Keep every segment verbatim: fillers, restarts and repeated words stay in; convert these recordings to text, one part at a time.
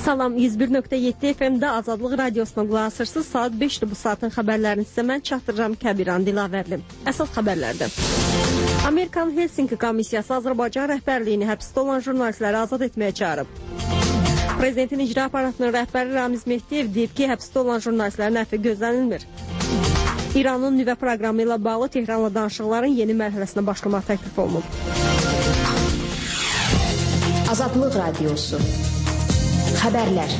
Salam, yüz bir nöqtə yeddi F M-də Azadlıq Radiosuna qulaq asırsınız. Saat beşdir bu saatin xəbərlərini sizə mən çatdırıram Kəbiran Dilavərli. Əsas xəbərlərdən. Amerikan Helsinki Komissiyası Azərbaycan rəhbərliyini həbsdə olan jurnalistləri azad etməyə çağırıb. Prezidentin icra aparatının rəhbəri Ramiz Mehdiyev deyib ki, həbsdə olan jurnalistlərin əfvi gözlənilmir. İranın nüvə proqramı ilə bağlı Tehranla danışıqların yeni mərhələsinə başlamaq təklif olunub. Azadlıq Radiosu. Xəbərlər.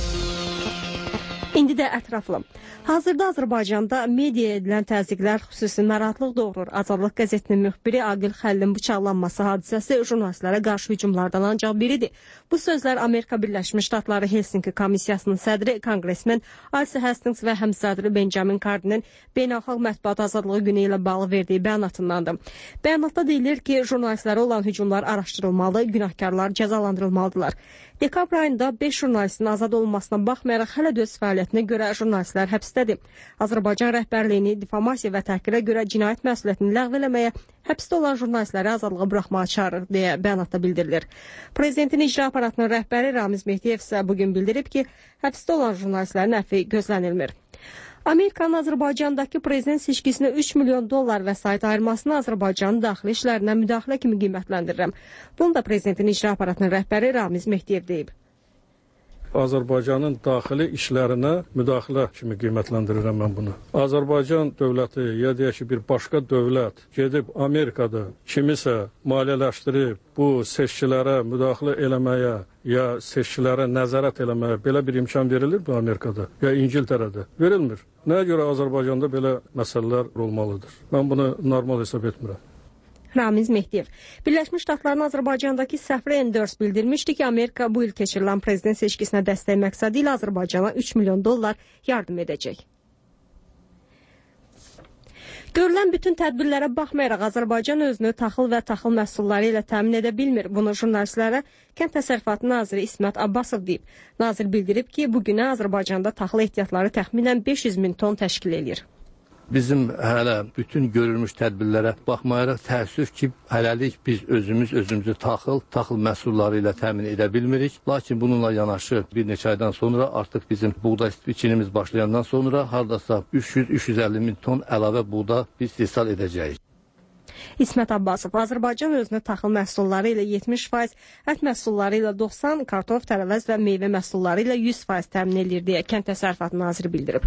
İndi də ətraflı. Hazırda Azərbaycanda mediaya edilən təzyiqlər xüsusi narahatlıq doğurur. Azadlıq qəzetinin müxbiri Aqil Xəlilin bıçaqlanması hadisəsi jurnalistlərə qarşı hücumlardan ancaq biridir. Bu sözlər Amerika Birləşmiş Ştatları Helsinki Komissiyasının sədri, konqresmen Alsi Hastings və həmsədri Benjamin Cardinin Beynəlxalq Mətbuat Azadlığı günü ilə bağlı verdiyi bəyanatındandır. Bəyanatda deyilir ki, jurnalistlərə olan hücumlar araşdırılmalı, günahkarlar cəzalandırılmalıdırlar. Dekabr ayında beş jurnalistin azad olunmasına baxmayaraq hələ də öz fəaliyyətinə görə jurnalistlər həbsdədir. Azərbaycan rəhbərliyini difamasiya və təhqirə görə cinayət məsuliyyətini ləğv eləməyə, həbsdə olan jurnalistləri azadlığa buraxmağa çağırır deyə bəyanatda bildirilir. Prezidentin icra aparatının rəhbəri Ramiz Mehdiyev isə bugün bildirib ki, həbsdə olan jurnalistlərin əfvi gözlənilmir. Amerikanın Azərbaycandakı prezident seçkisinə üç milyon dollar vəsait ayırmasını Azərbaycanın daxili işlərinə müdaxilə kimi qiymətləndirirəm. Bunu da prezidentin icra aparatının rəhbəri Ramiz Mehdiyev deyib. Azərbaycanın daxili işlərinə müdaxilə kimi qiymətləndirirəm mən bunu. Azərbaycan dövləti, ya deyək ki, bir başqa dövlət gedib Amerikada kimisə maliyyələşdirib bu seçkilərə müdaxilə eləməyə, ya seçkilərə nəzarət eləməyə belə bir imkan verilir bu Amerikada, ya İngiltərədə? Verilmir. Nəyə görə Azərbaycanda belə məsələlər olmalıdır? Mən bunu normal hesab etmirəm. Ramiz Mehdiyev. Birləşmiş Ştatların Azərbaycandakı səfiri Enders bildirmişdi ki, Amerika bu il keçirilən prezident seçkisinə dəstək məqsədi ilə Azərbaycana üç milyon dollar yardım edəcək. Görülən bütün tədbirlərə baxmayaraq Azərbaycan özünü taxıl və taxıl məhsulları ilə təmin edə bilmir. Bunu jurnalistlərə Kənd Təsərrüfatı naziri İsmət Abbasov deyib. Nazir bildirib ki, bugünə Azərbaycanda taxıl ehtiyatları təxminən beş yüz min ton təşkil edir. Bizim hələ bütün görülmüş tədbirlərə baxmayaraq təəssüf ki, hələlik biz özümüz özümüzü taxıl, taxıl məhsulları ilə təmin edə bilmirik. Lakin bununla yanaşı bir neçə aydan sonra artıq bizim buğda biçinimiz başlayandan sonra hardasa üç yüz üç yüz əlli min ton əlavə buğda biz istehsal edəcəyik. İsmət Abbasov, Azərbaycan özünü taxıl məhsulları ilə yetmiş faiz, ət məhsulları ilə doxsan, kartof, tərəvəz və meyvə məhsulları ilə yüz faiz təmin edir deyə Kənd Təsərrüfatı naziri bildirib.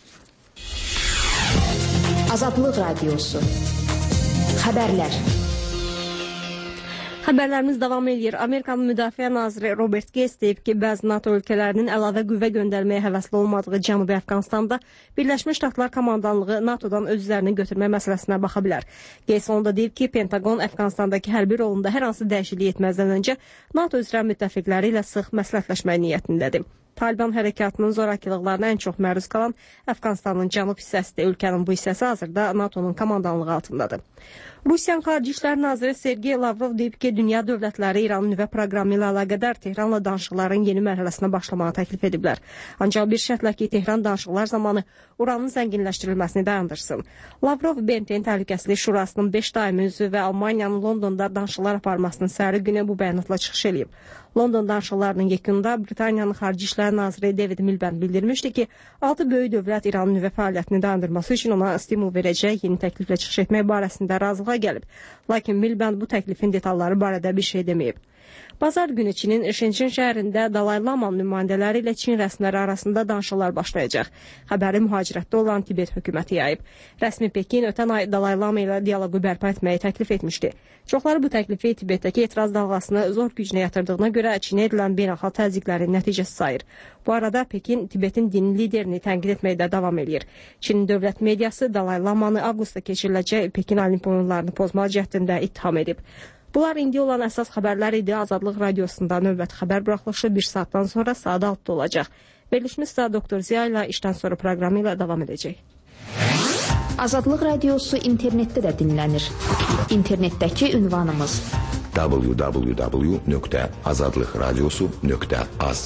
Azadlıq Radiosu. Xəbərlər. Xəbərlərimiz davam edir. Amerikanın Müdafiə naziri Robert Gates deyib ki, bəzi NATO ölkələrinin əlavə qüvvə göndərməyə həvəsli olmadığı Cənubi Əfqanistanda Birləşmiş Ştatlar komandanlığı NATOdan öz üzərinə götürmə məsələsinə baxa bilər. Gates onu da deyib ki, Pentagon Əfqanistandakı hərbi rolunda hər hansı dəyişiklik etməzdən öncə NATO üzrə müttəfiqləri ilə sıx məsləhətləşmək niyyətindədir. Taliban hərəkatının zorakılıqlarına ən çox məruz qalan Əfqanistanın cənub hissəsidir. Ölkənin bu hissəsi hazırda NATOnun komandanlığı altındadır. Rusiyanın Xarici İşlər naziri Sergey Lavrov deyib ki, dünya dövlətləri İranın nüvə proqramı ilə əlaqədar Tehranla danışıqların yeni mərhələsinə başlamağı təklif ediblər. Ancaq bir şərtlə ki, Tehran danışıqlar zamanı uranın zənginləşdirilməsini dayandırsın. Lavrov B M T-nin Təhlükəsizlik Şurasının beş daimi üzvü və Almaniyanın Londonda danışıqlar aparmasının səhəri günü bu bəyanatla çıxış edib. London danışıqlarının yekununda Britaniyanın Xarici İşlər naziri David Miliband bildirmişdi ki, altı böyük dövlət İranın nüvə fəaliyyətini dayandırması üçün ona stimul verəcək yeni təkliflə çıxış etmək barəsində razılığa gəlib. Lakin Miliband bu təklifin detalları barədə bir şey deməyib. Bazar günü Çinin Şençin şəhərində Dalai Lamanın nümayəndələri ilə Çin rəsmiləri arasında danışıqlar başlayacaq. Xəbəri mühacirətdə olan Tibet hökuməti yayıb. Rəsmi Pekin ötən ay Dalai Lama ilə dialoqu bərpa etməyi təklif etmişdi. Çoxları bu təklifi Tibetdəki etiraz dalğasını zor gücünə yatırdığına görə Çinə edilən beynəlxalq təzyiqlərin nəticəsi sayır. Bu arada Pekin Tibetin dini liderini tənqid etməkdə davam edir. Çinin dövlət mediası Dalai Lamanı avqustda keçiriləcək Pekin Olimpiya oyunlarını pozma cəhdində ittiham edib. Bunlar indi olan əsas xəbərlər idi. Azadlıq Radiosunda növbəti xəbər buraxılışı bir saatdan sonra saat altıda olacaq. Verilişimiz isə Doktor Ziya ilə işdən sonra proqramı ilə davam edəcək. Azadlıq Radiosu internetdə də dinlənir. İnternetdəki ünvanımız w w w nöqtə azadlıq radiosu nöqtə az.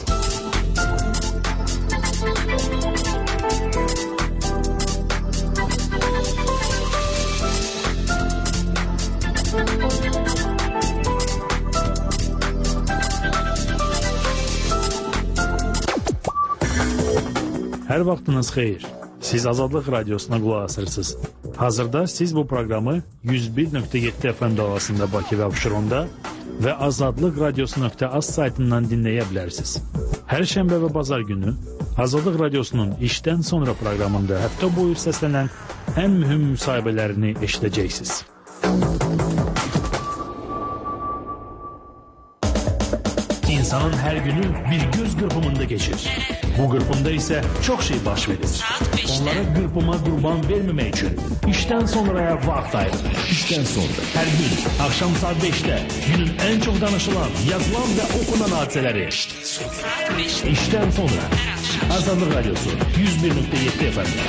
Hər vaxtınız xeyir. Siz Azadlıq Radiosuna qulaq asırsınız. Hazırda siz bu proqramı yüz bir nöqtə yeddi F M dalğasında Bakı və Abşeronda və azadlıq radiosu nöqtə az saytından dinləyə bilərsiniz. Hər şənbə və bazar günü Azadlıq Radiosunun işdən sonra proqramında həftə boyu səslənən ən mühüm müsahibələrini eşidəcəksiniz. İnsanın hər günü bir göz qırpımında geçir. Bu qırpımda isə çox şey baş verir. Onlara qırpıma qurban verməmək üçün işdən sonraya vaxt ayırın. İşdən sonra. Hər gün axşam saat beşdə günün ən çox danışılan, yazılan və okunan hadisələri. İşdən sonra. Azadlıq Radiosu yüz bir nöqtə yeddi F M.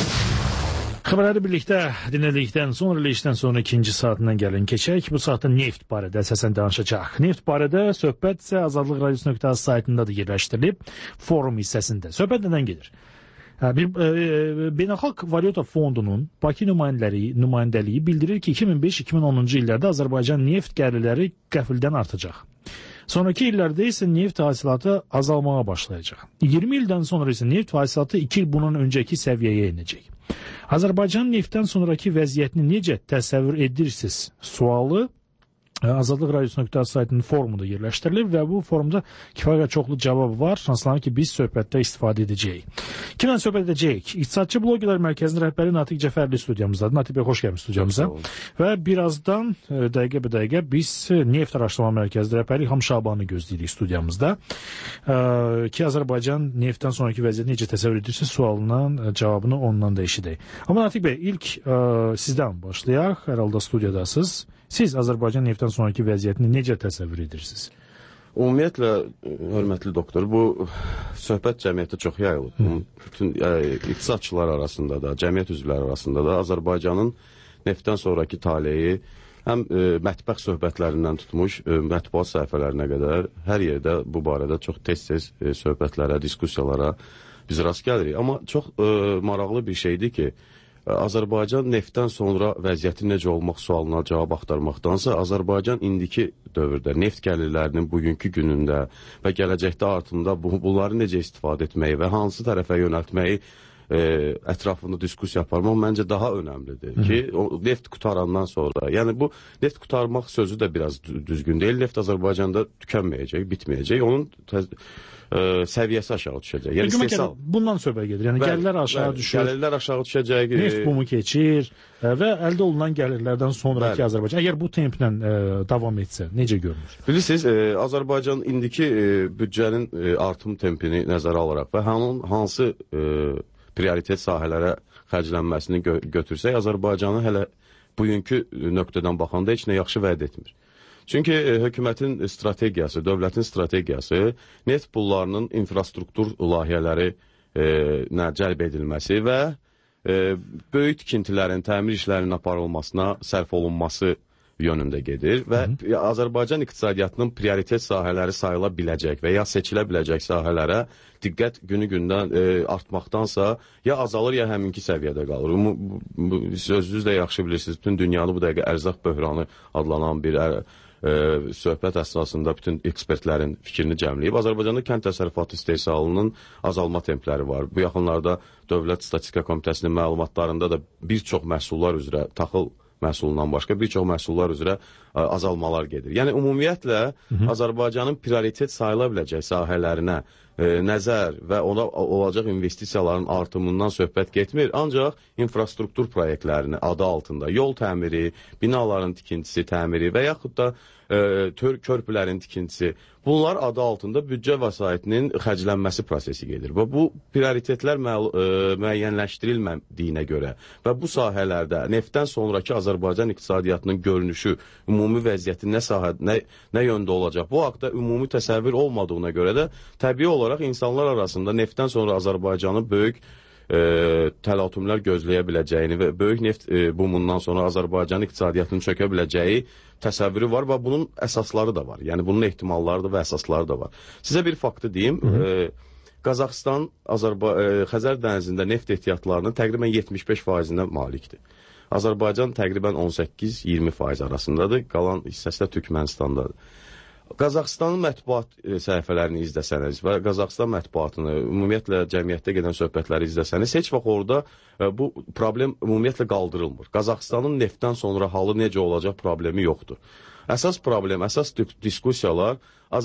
Xəbərləri birlikdə dinlədikdən sonra ilə işdən sonra ikinci saatindən gəlin keçək. Bu saatda neft barədə əsasən danışacaq. Neft barədə söhbət isə Azadlıq Radiosu nöqtə az saytında da yerləşdirilib, forum hissəsində. Söhbət nədən gedir? Bir, e, Beynəlxalq Valyuta Fondunun Bakı nümayəndəliyi, nümayəndəliyi bildirir ki, iki min beş iki min onuncu illərdə Azərbaycan neft gəlirləri qəfildən artacaq. Sonraki illərdə isə neft hasilatı azalmağa başlayacaq. iyirmi ildən sonra isə neft hasilatı iki il bunun öncəki səviyyəyə inəcək. Azərbaycan neftdən sonraki vəziyyətini necə təsəvvür edirsiniz? Sualı Azadlıq Radiosu nöqtə az saytının forumunda yerləşdirilib və bu forumda kifayət çoxlu cavab var. Şanslanır ki, biz söhbətdə istifadə edəcəyik. Kimlə söhbət edəcəyik? İqtisadçı Blogerlər Mərkəzinin rəhbəri Natiq Cəfərli studiyamızdadır. Natiq bəy, xoş gəlmiş studiyamıza. Və birazdan dəqiqə bir dəqiqə biz Neft Araşdırma Mərkəzi rəhbəri İlham Şabanı gözləyirik studiyamızda. Ki, Azərbaycan neftdən sonraki vəziyyəti necə təsəvvür edirsiniz sualının cavabını ondan da eşidək. Amma Natiq bəy, ilk ə, sizdən başlayaq. Hər halda studiyadasınız. Siz Azərbaycan neftdən sonraki vəziyyətini necə təsəvvür edirsiniz? Ümumiyyətlə, hörmətli doktor, bu söhbət cəmiyyətə çox yayılıb. Hı. Bütün yəni, iqtisadçılar arasında da, cəmiyyət üzvləri arasında da Azərbaycanın neftdən sonraki taleyi həm e, mətbəx söhbətlərindən tutmuş, e, mətbuat səhifələrinə qədər hər yerdə bu barədə çox tez-tez e, söhbətlərə, diskussiyalara biz rast gəlirik. Amma çox e, maraqlı bir şeydir ki, Azərbaycan neftdən sonra vəziyyəti necə olmaq sualına cavab axtarmaqdansa, Azərbaycan indiki dövrdə neft gəlirlərinin bugünkü günündə və gələcəkdə artımda bu, bunları necə istifadə etməyi və hansı tərəfə yönəltməyi e, ətrafında diskussiya aparmaq məncə daha önəmlidir. Hı-hı. Ki, o, neft qutarandan sonra, yəni bu neft qutarmaq sözü də biraz düzgün deyil. Neft Azərbaycanda tükənməyəcək, bitməyəcək. Onun təz Ə, səviyyəsi aşağı düşəcək. Yəni, istehsal... Bundan söhbət gedir. Yəni, gəlirlər aşağı düşür. Gəlirlər aşağı düşəcək. Neft bumu keçir və əldə olunan gəlirlərdən sonraki bəli. Azərbaycan. Əgər bu templə ə, davam etsə, necə görünür? Bilirsiniz, ə, Azərbaycan indiki ə, büdcənin ə, artım tempini nəzərə alaraq və hanın, hansı ə, prioritet sahələrə xərclənməsini gö götürsək, Azərbaycanı hələ bugünkü nöqtədən baxanda heç nə yaxşı vəd etmir. Çünki e, hökumətin strategiyası, dövlətin strategiyası neft pullarının infrastruktur layihələri e, nə cəlb edilməsi və e, böyük tikintilərin, təmir işlərinin aparılmasına sərf olunması yönündə gedir və Hı. Azərbaycan iqtisadiyyatının prioritet sahələri sayıla biləcək və ya seçilə biləcək sahələrə diqqət günü-gündən e, artmaqdansa ya azalır, ya həminki səviyyədə qalır. Bu, bu, bu, sözünüz də yaxşı bilirsiniz, bütün dünyanı bu dəqiqə ərzaq böhranı adlanan bir ə, Ə, söhbət əsasında bütün ekspertlərin fikrini cəmləyib. Azərbaycanda kənd təsərrüfatı istehsalının azalma templəri var. Bu yaxınlarda Dövlət Statistika Komitəsinin məlumatlarında da bir çox məhsullar üzrə, taxıl məhsulundan başqa bir çox məhsullar üzrə ə, azalmalar gedir. Yəni, ümumiyyətlə, Hı -hı. Azərbaycanın prioritet sayıla biləcək sahələrinə ə, nəzər və ona olacaq investisiyaların artımından söhbət getmir. Ancaq infrastruktur proyektlərini adı altında yol təmiri, binaların tikintisi, təmiri və yaxud da ə, tör, körpülərin tikintisi, bunlar adı altında büdcə vəsaitinin xərclənməsi prosesi gedir. Və bu prioritetlər mə, ə, müəyyənləşdirilmədiyinə görə və bu sahələrdə neftdən sonraki Azərbaycan iqtisadiyyatının görünüşü, ümumi vəziyyəti nə sahə, nə, nə yöndə olacaq, bu haqda ümumi təsəvvür olmadığına görə də təbii olaraq insanlar arasında neftdən sonra Azərbaycanı böyük e, təlatümlər gözləyə biləcəyini və böyük neft e, bumundan sonra Azərbaycan iqtisadiyyatının çökə biləcəyi təsəvvürü var və bunun əsasları da var. Yəni bunun ehtimalları da və əsasları da var. Sizə bir faktı deyim. E, Qazaxıstan Azərba e, Xəzər dənizində neft ehtiyatlarının təqribən yetmiş beş faizinə malikdir. Azərbaycan təqribən on səkkiz iyirmi faiz arasındadır. Qalan hissəsi də Türkmənistandadır. Qazaxıstanın mətbuat səhifələrini izləsəniz və Qazaxıstan mətbuatını, ümumiyyətlə cəmiyyətdə gedən söhbətləri izləsəniz, heç vaxt orada bu problem ümumiyyətlə qaldırılmır. Qazaxıstanın neftdən sonra halı necə olacaq problemi yoxdur. Əsas problem, əsas diskussiyalar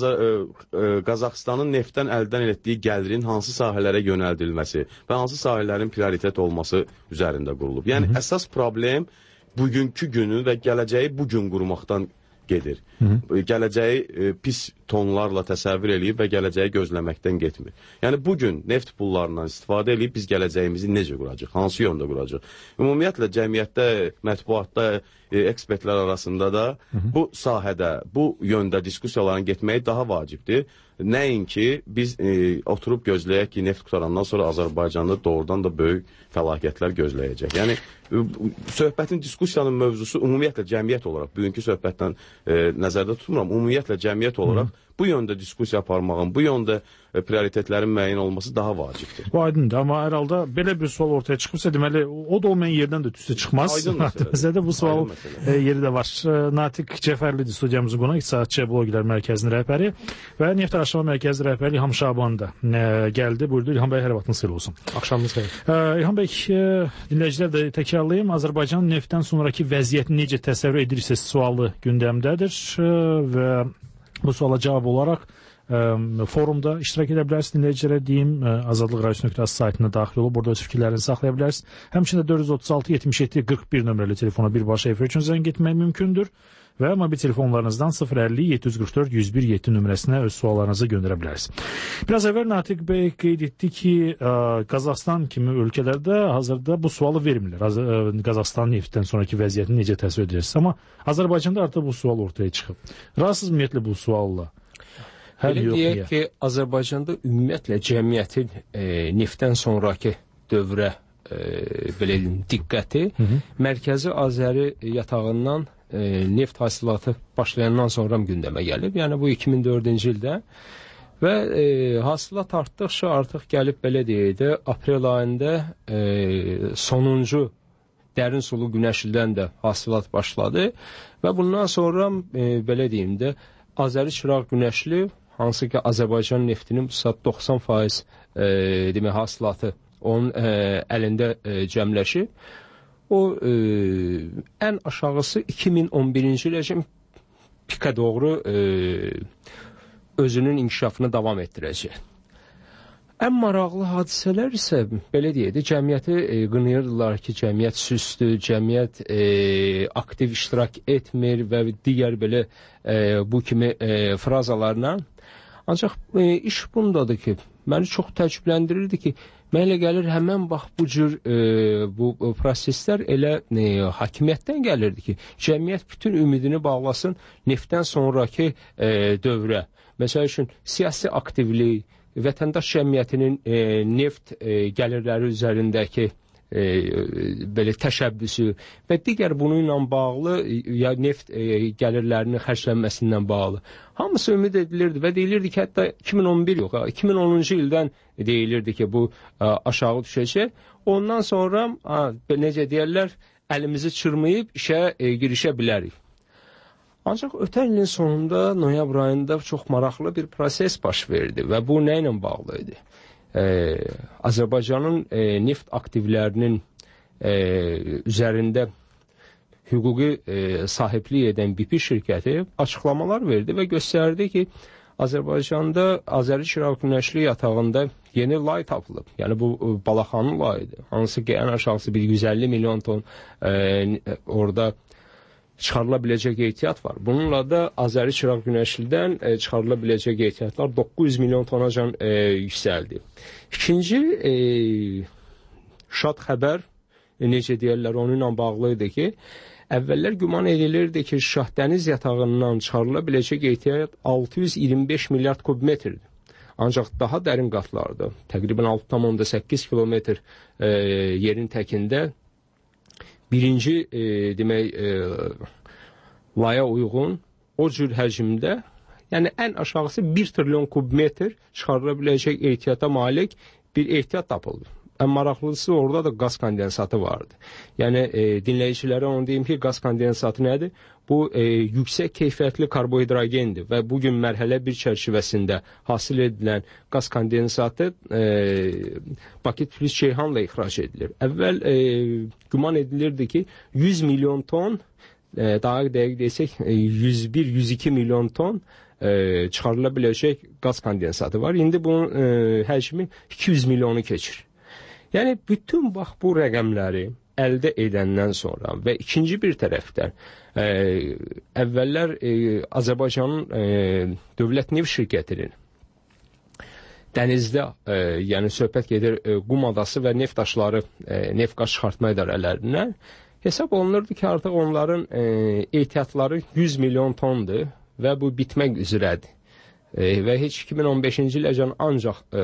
Qazaxıstanın neftdən əldən etdiyi gəlirin hansı sahələrə yönəldilməsi və hansı sahələrin prioritet olması üzərində qurulub. Yəni, Hı -hı. əsas problem bugünkü günü və gələcəyi bugün qurmaqdan gedir. Hı -hı. Gələcəyi e, pis tonlarla təsəvvür eləyib və gələcəyi gözləməkdən getmir. Yəni, bugün neft pullarından istifadə eləyib biz gələcəyimizi necə quracaq, hansı yöndə quracaq? Ümumiyyətlə, cəmiyyətdə, mətbuatda, e, ekspertlər arasında da Hı -hı. bu sahədə, bu yöndə diskussiyaların getməyi daha vacibdir. Nəinki biz e, oturub gözləyək ki, neft qutarandan sonra Azərbaycanda doğrudan da böyük fəlakətlər gözləyəcək. Yəni, söhbətin, diskussiyanın mövzusu ümumiyyətlə cəmiyyət olaraq, bugünkü söhbətdən e, nəzərdə tutmuram, ümumiyyətlə cəmiyyət olaraq Hı. bu yöndə diskussiya aparmağın, bu yöndə e, prioritetlərin müəyyən olması daha vacibdir. Bu aydındır, amma hər halda belə bir sual ortaya çıxırsa, deməli, o da olmayan yerdən də tüstü çıxmaz. Aydın məsələdir. Bu sual e, yeri də var. Natiq Cəfərlidir studiyamızın qonaq, İqtisadçı Bloqlər Mərkəzinin rəhbəri və Neft Araşdırma Mərkəzi rəhbəri İlham Şaban da e, gəldi, buyurdu. İlham bəy, hər vaxtınız xeyir olsun. Axşamınız xeyir. E, İlham bəy, e, dinləyicilər də təkrarlayım, Azərbaycanın neftdən sonraki vəziyyətini necə təsəvvür edirsiniz sualı gündəmdədir e, və bu suala cavab olaraq ə, forumda iştirak edə bilərsiniz. Dinləyicilərə deyim, ə, azadlıq radiosu nöqtə az saytına daxil olub, burada öz fikirlərini saxlaya bilərsiniz. Həmçinin dörd yüz otuz altı yetmiş yeddi qırx bir nömrəli telefona birbaşa efir üçün zəng etmək mümkündür və mobil telefonlarınızdan sıfır əlli yeddi yüz qırx dörd yüz bir yeddi nömrəsinə öz suallarınızı göndərə bilərsiniz. Biraz əvvəl Natiq bəy qeyd etdi ki, ə, Qazaxıstan kimi ölkələrdə hazırda bu sualı vermirlər. ə, Qazaxıstan neftdən sonraki vəziyyətini necə təsvir edirsiniz? Amma Azərbaycanda artıq bu sual ortaya çıxıb. Razısınız ümumiyyətlə bu sualla? Belə deyək ki, Azərbaycanda ümumiyyətlə cəmiyyətin e, neftdən sonraki dövrə e, belə deyim, diqqəti Hı -hı. Mərkəzi Azəri yatağından e, neft hasilatı başlayandan sonra gündəmə gəlib. Yəni bu iki min dördüncü ildə və e, hasilat artdıqca artıq gəlib belə deyək də aprel ayında e, sonuncu dərin sulu günəşildən də hasilat başladı və bundan sonra e, belə deyim də Azəri çıraq günəşli, hansı ki Azərbaycan neftinin bu saat doxsan faiz e, demək hasilatı onun e, əlində e, cəmləşib. O e, ən aşağısı iki min on birinci iləcən pika doğru e, özünün inkişafını davam etdirəcək. Ən maraqlı hadisələr isə belə deyək də cəmiyyəti e, qınayırdılar ki, cəmiyyət süsdür, cəmiyyət e, aktiv iştirak etmir və digər belə e, bu kimi e, frazalarla. Ancaq e, iş bundadır ki, məni çox təəccübləndirirdi ki, mənə elə gəlir həmən bax bu cür e, bu proseslər elə e, hakimiyyətdən gəlirdi ki, cəmiyyət bütün ümidini bağlasın neftdən sonraki e, dövrə. Məsəl üçün siyasi aktivlik, vətəndaş cəmiyyətinin e, neft e, gəlirləri üzərindəki e, belə təşəbbüsü və digər bununla bağlı ya neft e, gəlirlərinin xərclənməsindən bağlı. Hamısı ümid edilirdi və deyilirdi ki, hətta iki min on bir yox, iki min onuncu ildən deyilirdi ki, bu a, aşağı düşəcək. Ondan sonra a, necə deyərlər, əlimizi çırmayıb işə e, girişə bilərik. Ancaq ötən ilin sonunda, noyabr ayında çox maraqlı bir proses baş verdi və bu nə ilə bağlı idi? Ee, Azərbaycanın e, neft aktivlərinin e, üzərində hüquqi e, sahiblik edən B P şirkəti açıqlamalar verdi və göstərdi ki, Azərbaycanda Azəri çıraq günəşli yatağında yeni lay tapılıb. Yəni bu Balaxanın layıdır. Hansı ki, ən aşağısı bir yüz əlli milyon ton e, orada çıxarıla biləcək ehtiyat var. Bununla da Azəri çıraq günəşlidən e, çıxarıla biləcək ehtiyatlar doqquz yüz milyon tonacan e, yüksəldi. İkinci e, şad xəbər, e, necə deyərlər, onunla bağlı idi ki, əvvəllər güman edilirdi ki, Şahdəniz yatağından çıxarıla biləcək ehtiyat altı yüz iyirmi beş milyard kubmetrdir. Ancaq daha dərin qatlarda, təqribən altı tam səkkiz kilometr e, yerin təkində birinci e, demək e, laya uyğun o cür həcmdə, yəni ən aşağısı bir trilyon kubmetr çıxarıla biləcək ehtiyata malik bir ehtiyat tapıldı. ən maraqlısı orada da qaz kondensatı vardı. Yəni e, dinləyicilərə onu deyim ki, qaz kondensatı nədir? Bu e, yüksək keyfiyyətli karbohidrogendir və bugün mərhələ bir çərçivəsində hasil edilən qaz kondensatı e, Bakı Tiflis Ceyhanla ixrac edilir. Əvvəl e, güman edilirdi ki, yüz milyon ton, e, daha dəqiq desək, e, yüz bir yüz iki milyon ton e, çıxarıla biləcək qaz kondensatı var. İndi bunun e, həcmi iki yüz milyonu keçir. Yəni bütün bax bu rəqəmləri əldə edəndən sonra və ikinci bir tərəfdən e, əvvəllər e, Azərbaycanın e, dövlət neft şirkətinin dənizdə, e, yəni söhbət gedir e, qum adası və neft daşları, e, neft qaz çıxartma idarələrindən hesab olunurdu ki, artıq onların e, ehtiyatları yüz milyon tondur və bu bitmək üzrədir. E, və heç iki min on beşinci iləcən ancaq e,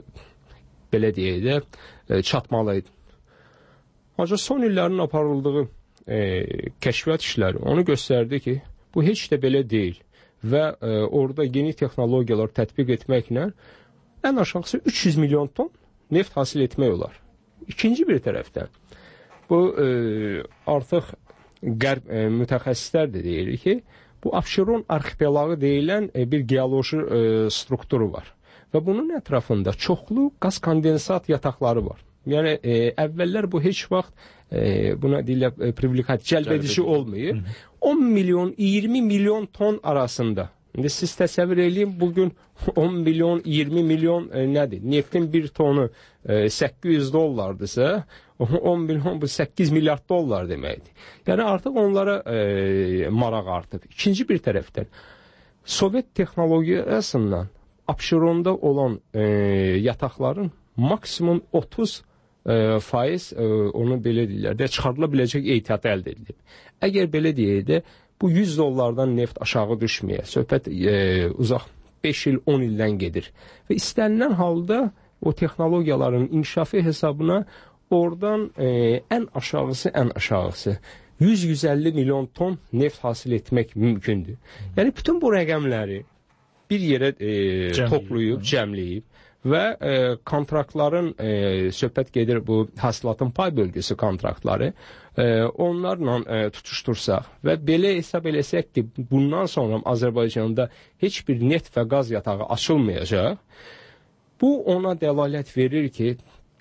belə deyək də e, çatmalıydı. Ancaq son illərin aparıldığı e, kəşfiyyat işləri onu göstərdi ki, bu heç də belə deyil və e, orada yeni texnologiyalar tətbiq etməklə ən aşağısı üç yüz milyon ton neft hasil etmək olar. İkinci bir tərəfdən bu e, artıq qərb e, mütəxəssislər də deyir ki, bu Abşeron arxipelağı deyilən e, bir geoloji e, strukturu var və bunun ətrafında çoxlu qaz kondensat yataqları var. Yəni e, əvvəllər bu heç vaxt e, buna deyirlər e, privilegiat cəlbedici olmayır. on milyon, iyirmi milyon ton arasında. İndi siz təsəvvür eləyin, bugün on milyon, iyirmi milyon e, nədir? Neftin bir tonu e, səkkiz yüz dollardırsa, on milyon bu səkkiz milyard dollar deməkdir. Yəni artıq onlara e, maraq artıb. İkinci bir tərəfdən Sovet texnologiyasından Abşeronda olan e, yataqların maksimum otuz E, faiz e, onu belə deyirlər də çıxarıla biləcək ehtiyat əldə edilib. Əgər belə deyək də bu yüz dollardan neft aşağı düşməyə, söhbət e, uzaq beş il, on ildən gedir və istənilən halda o texnologiyaların inkişafı hesabına oradan e, ən aşağısı ən aşağısı yüz yüz əlli milyon ton neft hasil etmək mümkündür. Yəni bütün bu rəqəmləri bir yerə e, Cəmliyib, toplayıb, cəmləyib və e, kontraktların e, söhbət gedir bu hasilatın pay bölgüsü kontraktları e, onlarla e, tutuştursaq və belə hesab eləsək ki, bundan sonra Azərbaycanda heç bir neft və qaz yatağı açılmayacaq, bu ona dəlalət verir ki,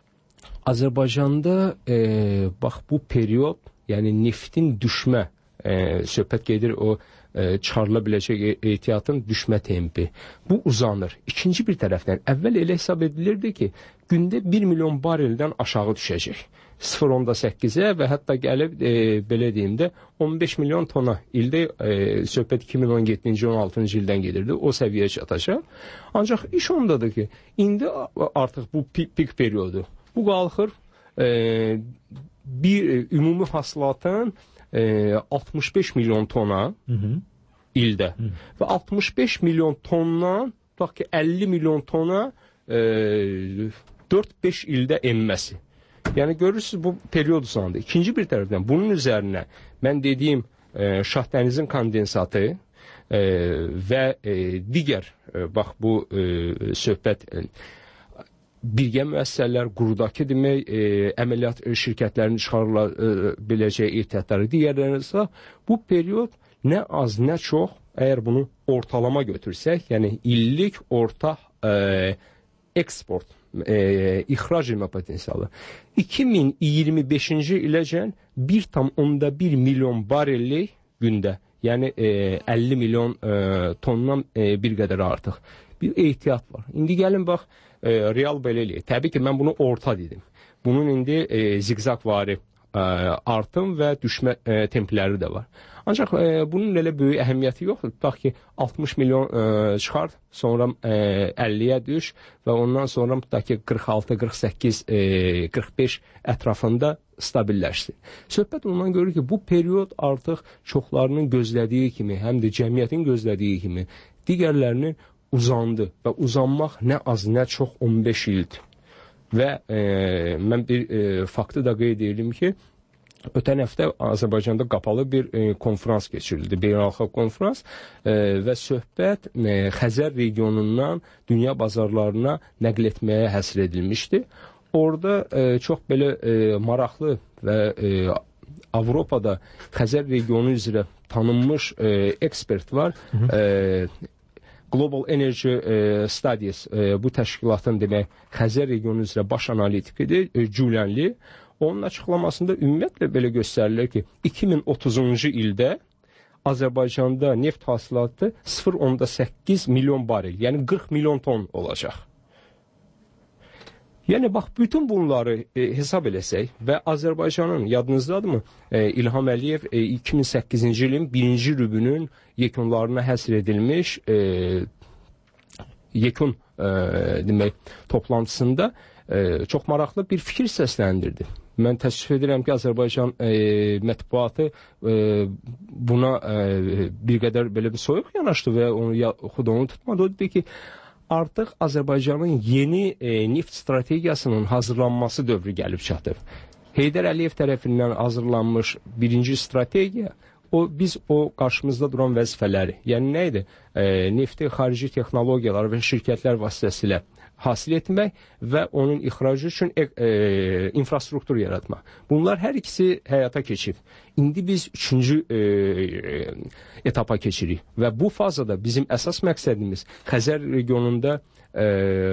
Azərbaycanda e, bax bu period, yəni neftin düşmə e, söhbət gedir o e, çıxarıla biləcək ehtiyatın düşmə tempi. Bu uzanır. İkinci bir tərəfdən əvvəl elə hesab edilirdi ki, gündə bir milyon bareldən aşağı düşəcək. sıfır nöqtə səkkizə və hətta gəlib e, belə deyim də on beş milyon tona ildə e, söhbət iki min on yeddinci on altıncı ildən gedirdi. O səviyyəyə çatacaq. Ancaq iş ondadır ki, indi artıq bu pik, pik periodu. Bu qalxır e, bir ümumi hasilatın E, altmış beş milyon tona hı -hı. ildə hı. və altmış beş milyon tondan tutaq ki əlli milyon tona e, dörd beş ildə enməsi. Yəni görürsünüz bu periyod uzandı. İkinci bir tərəfdən bunun üzərinə mən dediyim e, Şahdənizin kondensatı e, və e, digər e, bax bu e, söhbət e, birgə müəssisələr, qurudakı demək, e, əməliyyat şirkətlərinin çıxarıla e, biləcəyi ehtiyatları digərlərinizə bu periyod nə az, nə çox, əgər bunu ortalama götürsək, yəni illik orta e, eksport, e, ixrac etmə potensialı iki min iyirmi beşinci iləcən bir tam onda bir milyon barellik gündə, yəni e, əlli milyon e, tondan e, bir qədər artıq bir ehtiyat var. İndi gəlin bax, E, real belə eləyək. Təbii ki, mən bunu orta dedim. Bunun indi e, zigzag vari e, artım və düşmə e, templəri də var. Ancaq e, bunun elə böyük əhəmiyyəti yoxdur. Bax ki, altmış milyon e, çıxart, sonra e, əlliyə düş və ondan sonra tutaq ki, qırx altı qırx səkkiz e, qırx beş ətrafında stabilləşsin. Söhbət ondan görür ki, bu periyod artıq çoxlarının gözlədiyi kimi, həm də cəmiyyətin gözlədiyi kimi digərlərinin uzandı və uzanmaq nə az, nə çox on beş ildir. Və e, mən bir e, faktı da qeyd edelim ki, ötən həftə Azərbaycanda qapalı bir e, konferans keçirildi, beynəlxalq konferans e, və söhbət e, Xəzər regionundan dünya bazarlarına nəql etməyə həsr edilmişdi. orada e, çox belə e, maraqlı və e, Avropada Xəzər regionu üzrə tanınmış e, ekspert var. Hı -hı. E, Global Energy e, Studies e, bu təşkilatın demək Xəzər regionu üzrə baş analitikidir, e, Julian Lee. Onun açıqlamasında ümumiyyətlə belə göstərilir ki, iki min otuzuncu ildə Azərbaycanda neft hasilatı sıfır nöqtə səkkiz milyon barel, yəni qırx milyon ton olacaq. Yəni bax, bütün bunları e, hesab eləsək və Azərbaycanın, yadınızdadırmı, e, İlham Əliyev e, iki min səkkizinci ilin birinci rübünün yekunlarına həsr edilmiş e, yekun e, demək, toplantısında e, çox maraqlı bir fikir səsləndirdi. Mən təəssüf edirəm ki, Azərbaycan e, mətbuatı e, buna e, bir qədər belə bir soyuq yanaşdı və onu ya, onu tutmadı. O dedi ki, artıq Azərbaycanın yeni e, neft strategiyasının hazırlanması dövrü gəlib çatır. Heydər Əliyev tərəfindən hazırlanmış birinci strategiya, o biz o qarşımızda duran vəzifələri, yəni nə idi? E, nefti xarici texnologiyalar və şirkətlər vasitəsilə hasil etmək və onun ixracı üçün e, e, infrastruktur yaratmaq. Bunlar hər ikisi həyata keçib. İndi biz üçüncü e, etapa keçirik və bu fazada bizim əsas məqsədimiz Xəzər regionunda e,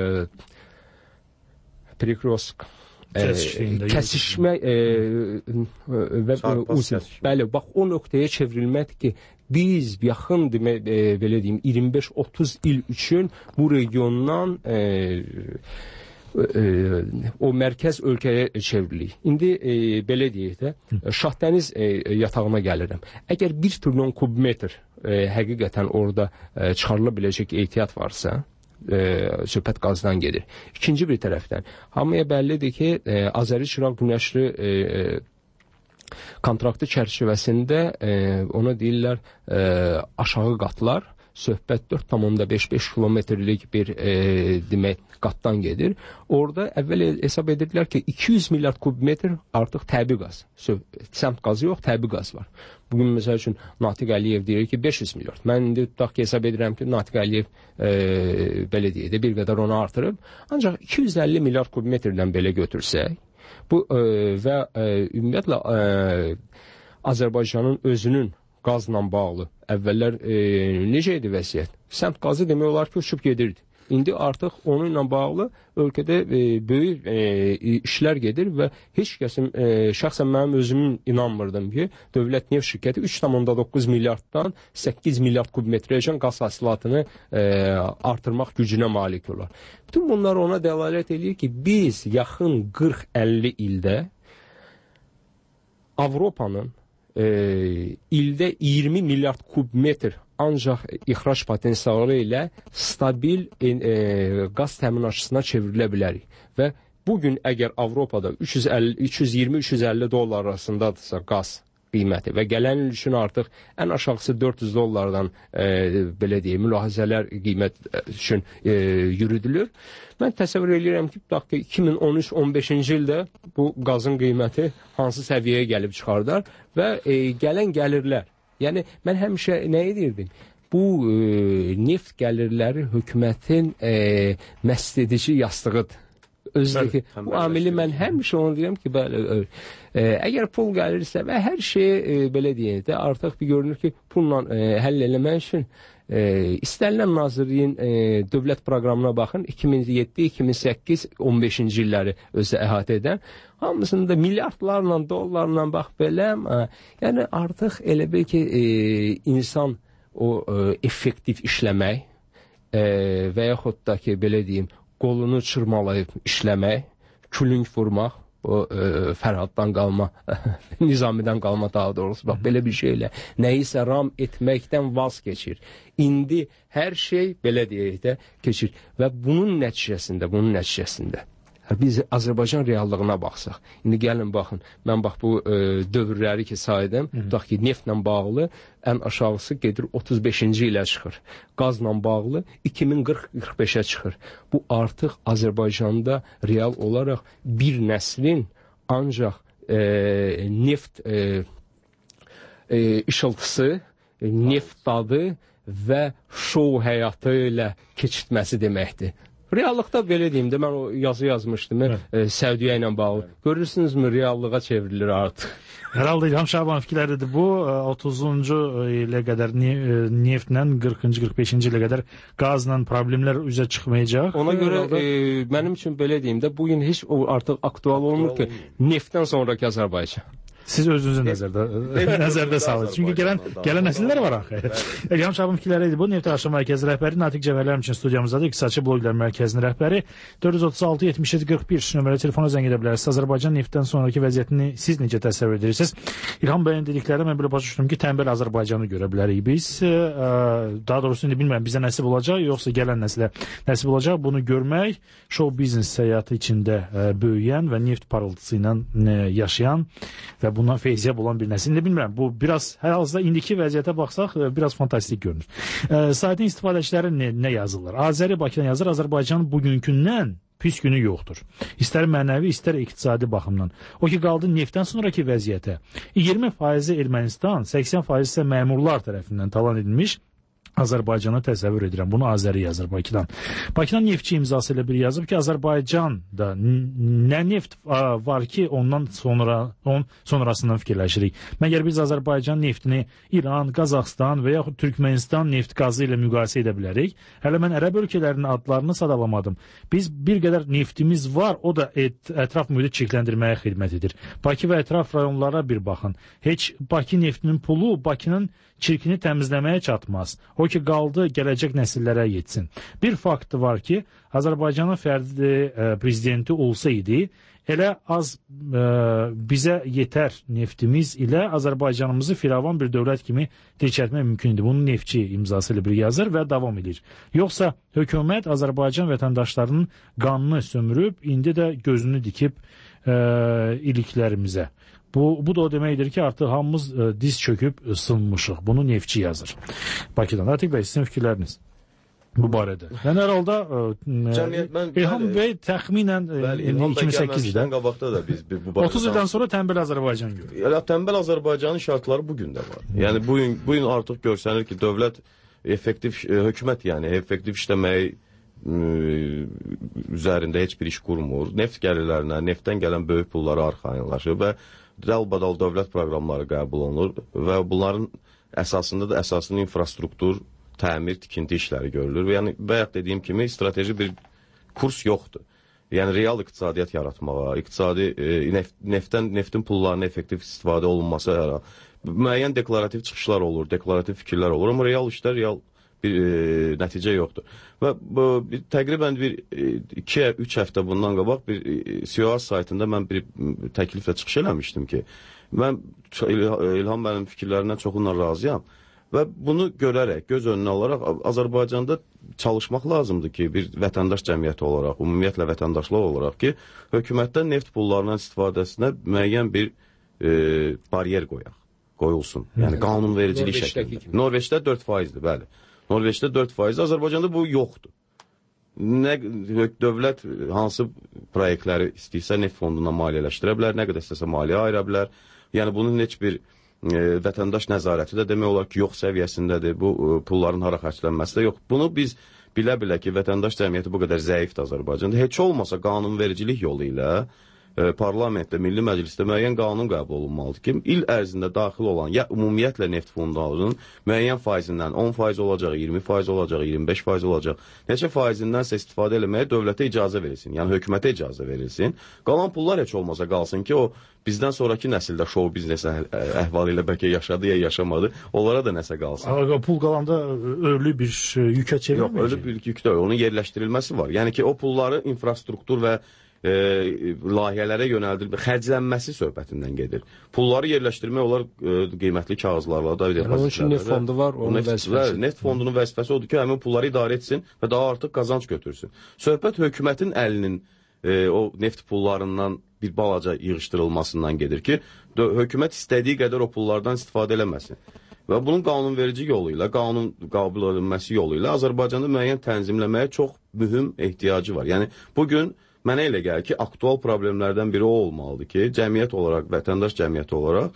Prikrovsk e, kəsişmə e, və uzun. Bəli, bax o nöqtəyə çevrilmədir ki, biz yaxın demək, e, belə deyim, iyirmi beş otuz il üçün bu regiondan e, e, o mərkəz ölkəyə çevrilik. İndi e, belə deyək də, Şahdəniz e, yatağına gəlirəm. Əgər bir trilyon kubmetr e, həqiqətən orada e, çıxarıla biləcək ehtiyat varsa, e, söhbət qazdan gedir. İkinci bir tərəfdən, hamıya bəllidir ki, e, Azəri-Çıraq Günəşli e, kontraktı çərçivəsində e, ona deyirlər e, aşağı qatlar, söhbət dörd nöqtə beş beş kilometrlik bir e, demək qatdan gedir. Orada əvvəl hesab edirdilər ki, iki yüz milyard kubmetr artıq təbii qaz. Səmt qazı yox, təbii qaz var. Bugün məsəl üçün Natiq Əliyev deyir ki, beş yüz milyard. Mən indi tutaq ki, hesab edirəm ki, Natiq Əliyev e, belə deyir də bir qədər onu artırıb. Ancaq iki yüz əlli milyard kubmetrdən belə götürsək, bu e, və e, ümumiyyətlə e, Azərbaycanın özünün qazla bağlı əvvəllər e, necə idi vəziyyət? Səmt qazı demək olar ki, uçub gedirdi. İndi artıq onunla bağlı ölkədə e, böyük e, işlər gedir və heç kəsim, e, şəxsən mənim özümün inanmırdım ki, Dövlət Neft Şirkəti üç nöqtə doqquz milyarddan səkkiz milyard kubmetrəyəcən qaz hasilatını e, artırmaq gücünə malik olar. Bütün bunlar ona dəlalət edir ki, biz yaxın qırx əlli ildə Avropanın e, ildə iyirmi milyard kubmetr ancaq ixrac potensialı ilə stabil e, qaz təminatçısına çevrilə bilərik. Və bugün əgər Avropada üç yüz iyirmi üç yüz əlli dollar arasındadırsa qaz qiyməti və gələn il üçün artıq ən aşağısı dörd yüz dollardan e, belə deyim, mülahizələr qiymət üçün e, yürüdülür. Mən təsəvvür edirəm ki, ki iki min on üç on beşinci ildə bu qazın qiyməti hansı səviyyəyə gəlib çıxardar və e, gələn gəlirlər. Yəni, mən həmişə nə edirdim? Bu e, neft gəlirləri hökumətin e, məst edici yastığıdır. Özdəki bu amili mən həmişə onu deyirəm ki, bəli, e, əgər pul gəlirsə və hər şey e, belə deyək də, artıq bir görünür ki, pulla e, həll eləmək üçün e, istənilən nazirliyin e, dövlət proqramına baxın, iki min yeddi iki min səkkiz on beşinci illəri özü əhatə edən, hamısında milyardlarla, dollarla bax belə, ə, yəni artıq elə bil ki, e, insan o e, effektiv işləmək e, və yaxud da ki, belə deyim, qolunu çırmalayıb işləmək, külünk vurmaq, o e, Fərhaddan qalma, Nizamidən qalma daha doğrusu, bax belə bir şeylə nəyisə ram etməkdən vaz keçir. İndi hər şey belə deyək də keçir və bunun nəticəsində, bunun nəticəsində biz Azərbaycan reallığına baxsaq, indi gəlin baxın, mən bax bu e, dövrləri ki saydım, tutaq ki neftlə bağlı ən aşağısı gedir otuz beşinci ilə çıxır. Qazla bağlı iki min qırx qırx beşə çıxır. Bu artıq Azərbaycanda real olaraq bir nəslin ancaq e, neft e, e, işıltısı, neft dadı və şou həyatı ilə keçirtməsi deməkdir. Reallıqda belə deyim də, mən o yazı yazmışdım, e, Səudiyyə ilə bağlı. Görürsünüzmü, reallığa çevrilir artıq. Hər halda İlham Şabanov fikirləridir bu. otuzuncu ilə qədər neftlə, qırxıncı qırx beşinci ilə qədər qazla problemlər üzə çıxmayacaq. Ona görə e, mənim üçün belə deyim də, bu gün heç o artıq aktual olmur ki, neftdən sonraki Azərbaycan. Siz özünüzü nəzərdə nəzərdə salın. Çünki gələn gələn nəsillər var axı. İlham Şabanov fikirləri idi. Bu Neft Araşdırma Mərkəzi rəhbəri Natiq Cəvərlər üçün studiyamızdadır. İqtisadçı Bloqlar Mərkəzinin rəhbəri. dörd yüz otuz altı yetmiş yeddi qırx bir nömrəli telefona zəng edə bilərsiniz. Azərbaycan neftdən sonraki vəziyyətini siz necə təsəvvür edirsiniz? İlham bəyin dedikləri mən belə başa düşdüm ki, tənbəl Azərbaycanı görə bilərik biz. Daha doğrusu indi bilmirəm bizə nəsib olacaq, yoxsa gələn nəsilə nəsib olacaq. Bunu görmək show biznes həyatı içində böyüyən və neft parıltısı ilə yaşayan və bundan feyziyyab olan bir nəsil. İndi bilmirəm, bu biraz hər halda indiki vəziyyətə baxsaq biraz fantastik görünür. E, saytın istifadəçiləri nə, nə yazırlar? Azəri Bakıdan yazır, Azərbaycan bugünkündən pis günü yoxdur. İstər mənəvi, istər iqtisadi baxımdan. O ki, qaldı neftdən sonraki vəziyyətə. iyirmi faizi Ermənistan, səksən faizi isə məmurlar tərəfindən talan edilmiş Azərbaycanı təsəvvür edirəm. Bunu Azəri yazır Bakıdan. Bakıdan neftçi imzası ilə bir yazıb ki, Azərbaycan da nə neft var ki, ondan sonra on sonrasından fikirləşirik. Məgər biz Azərbaycan neftini İran, Qazaxstan və yaxud Türkmənistan neft qazı ilə müqayisə edə bilərik. Hələ mən ərəb ölkələrinin adlarını sadalamadım. Biz bir qədər neftimiz var, o da et, ətraf mühiti çirkləndirməyə xidmət edir. Bakı və ətraf rayonlara bir baxın. Heç Bakı neftinin pulu Bakının çirkini təmizləməyə çatmaz. O ki, qaldı gələcək nəsillərə yetsin. Bir fakt var ki, Azərbaycanın fərdi e, prezidenti olsaydı, elə az e, bizə yetər neftimiz ilə Azərbaycanımızı firavan bir dövlət kimi dirçəltmək mümkündür. Bunu neftçi imzası ilə bir yazır və davam edir. Yoxsa hökumət Azərbaycan vətəndaşlarının qanını sömürüb, indi də gözünü dikib e, iliklərimizə. Bu, bu da o deməkdir ki, artıq hamımız e, diz çöküb sınmışıq. Bunu neftçi yazır. Bakıdan. Atiq bəy, sizin fikirləriniz bu barədə. Yəni, hər halda e, İlham bəy təxminən e, iki min səkkizdə qabaqda da biz bu barədə otuz ildən sonra tənbəl Azərbaycan görürük. Yəni, tənbəl Azərbaycanın şartları bugün də var. Yəni, bugün, bugün artıq görsənir ki, dövlət effektiv, e, hökumət yəni effektiv işləməyi üzərində heç bir iş qurmur. Neft gəlirlərinə, neftdən gələn böyük pullara arxayınlaşır və dəlbadal dövlət proqramları qəbul olunur və bunların əsasında da əsasında infrastruktur, təmir, tikinti işləri görülür. Yəni, bayaq dediyim kimi strateji bir kurs yoxdur. Yəni, real iqtisadiyyat yaratmağa, iqtisadi e, neft, neftdən, neftin pullarına effektiv istifadə olunması ära, müəyyən deklarativ çıxışlar olur, deklarativ fikirlər olur, amma real işlər, real bir e, nəticə yoxdur. Və bu, bir, təqribən bir iki üç həftə bundan qabaq bir e, C O A saytında mən bir təkliflə çıxış eləmişdim ki, mən İlham mənim fikirlərindən çoxundan razıyam və bunu görərək, göz önünə alaraq Azərbaycanda çalışmaq lazımdır ki, bir vətəndaş cəmiyyəti olaraq, ümumiyyətlə vətəndaşlar olaraq ki, hökumətdən neft pullarının istifadəsinə müəyyən bir e, baryer qoyaq, qoyulsun. Yəni, qanunvericilik şəklində. Norveçdə dörd faizdir, bəli. Norveçdə dörd faiz, Azərbaycanda bu yoxdur. Nə dövlət hansı proyektləri istəyirsə neft fonduna maliyyələşdirə bilər, nə qədər istəsə maliyyə ayıra bilər. Yəni bunun heç bir e, vətəndaş nəzarəti də demək olar ki, yox səviyyəsindədir. Bu e, pulların hara xərclənməsi də yox. Bunu biz bilə-bilə ki, vətəndaş cəmiyyəti bu qədər zəifdir Azərbaycanda. Heç olmasa qanunvericilik yolu ilə parlamentdə, Milli Məclisdə müəyyən qanun qəbul olunmalıdır ki, il ərzində daxil olan, ya ümumiyyətlə neft fondlarının müəyyən faizindən on faiz olacaq, iyirmi faiz olacaq, iyirmi beş faiz olacaq, neçə faizindənsə istifadə eləməyə dövlətə icazə verilsin, yəni hökumətə icazə verilsin. Qalan pullar heç olmasa qalsın ki, o bizdən sonraki nəsildə show biznesə əhvalı ilə bəlkə yaşadı ya yaşamadı, onlara da nəsə qalsın. Aga, pul qalanda ölü bir yükə çevirməyəcək. Yox, ölü bir yük də, onun yerləşdirilməsi var. Yəni ki, o pulları infrastruktur və E, layihələrə yönəldilmə, xərclənməsi söhbətindən gedir. Pulları yerləşdirmək olar e, qiymətli kağızlarla da. Yəni, onun üçün neft fondu var, onun vəzifəsi. Neft fondunun vəzifəsi odur ki, həmin pulları idarə etsin və daha artıq qazanc götürsün. Söhbət hökumətin əlinin e, o neft pullarından bir balaca yığışdırılmasından gedir ki, hökumət istədiyi qədər o pullardan istifadə eləməsin. Və bunun qanunverici yolu ilə, qanun qəbul edilməsi yolu ilə Azərbaycanda müəyyən tənzimləməyə çox mühüm ehtiyacı var. Yəni, bugün mənə elə gəlir ki, aktual problemlərdən biri o olmalıdır ki, cəmiyyət olaraq, vətəndaş cəmiyyəti olaraq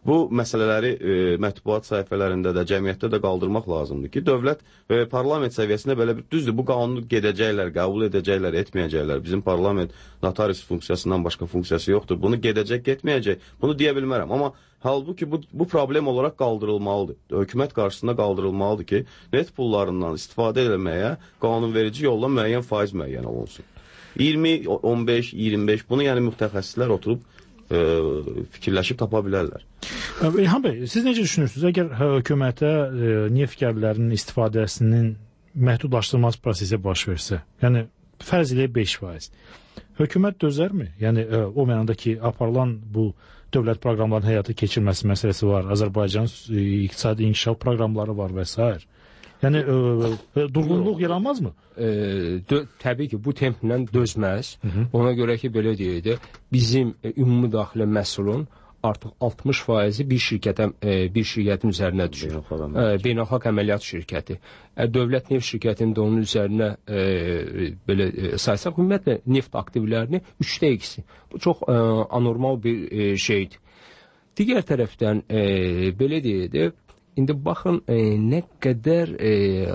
bu məsələləri e, mətbuat səhifələrində də, cəmiyyətdə də qaldırmaq lazımdır ki, dövlət e, parlament səviyyəsində belə bir düzdür, bu qanunu gedəcəklər, qəbul edəcəklər, etməyəcəklər. Bizim parlament notarius funksiyasından başqa funksiyası yoxdur. Bunu gedəcək, getməyəcək. Bunu deyə bilmərəm. Amma halbuki bu, bu problem olaraq qaldırılmalıdır. Hökumət qarşısında qaldırılmalıdır ki, net pullarından istifadə etməyə qanunverici yolla müəyyən faiz müəyyən olunsun. iyirmi, on beş, iyirmi beş bunu yəni mütəxəssislər oturub e, fikirləşib tapa bilərlər. İlham bəy, siz necə düşünürsünüz? Əgər hökumətə e, neft gəmilərinin istifadəsinin məhdudlaşdırılması prosesi baş versə, yəni fərz eləyək beş faiz, hökumət dözərmi? Yəni e, o mənada ki, aparılan bu dövlət proqramlarının həyata keçirilməsi məsələsi var, Azərbaycanın e, iqtisadi inkişaf proqramları var və s. Yəni e, e, durğunluq yaranmaz mı? E, dö təbii ki, bu templə dözməz. Hı -hı. Ona görə ki, belə deyək də, bizim e, ümumi daxili məhsulun artıq altmış faizi bir şirkətə, e, bir şirkətin üzərinə düşür. E, beynəlxalq əməliyyat şirkəti. E, dövlət neft şirkətinin də onun üzərinə e, belə e, saysaq, ümumiyyətlə neft aktivlərini üçdə ikisi. Bu çox e, anormal bir e, şeydir. Digər tərəfdən e, belə deyək də, indi baxın e, nə qədər e,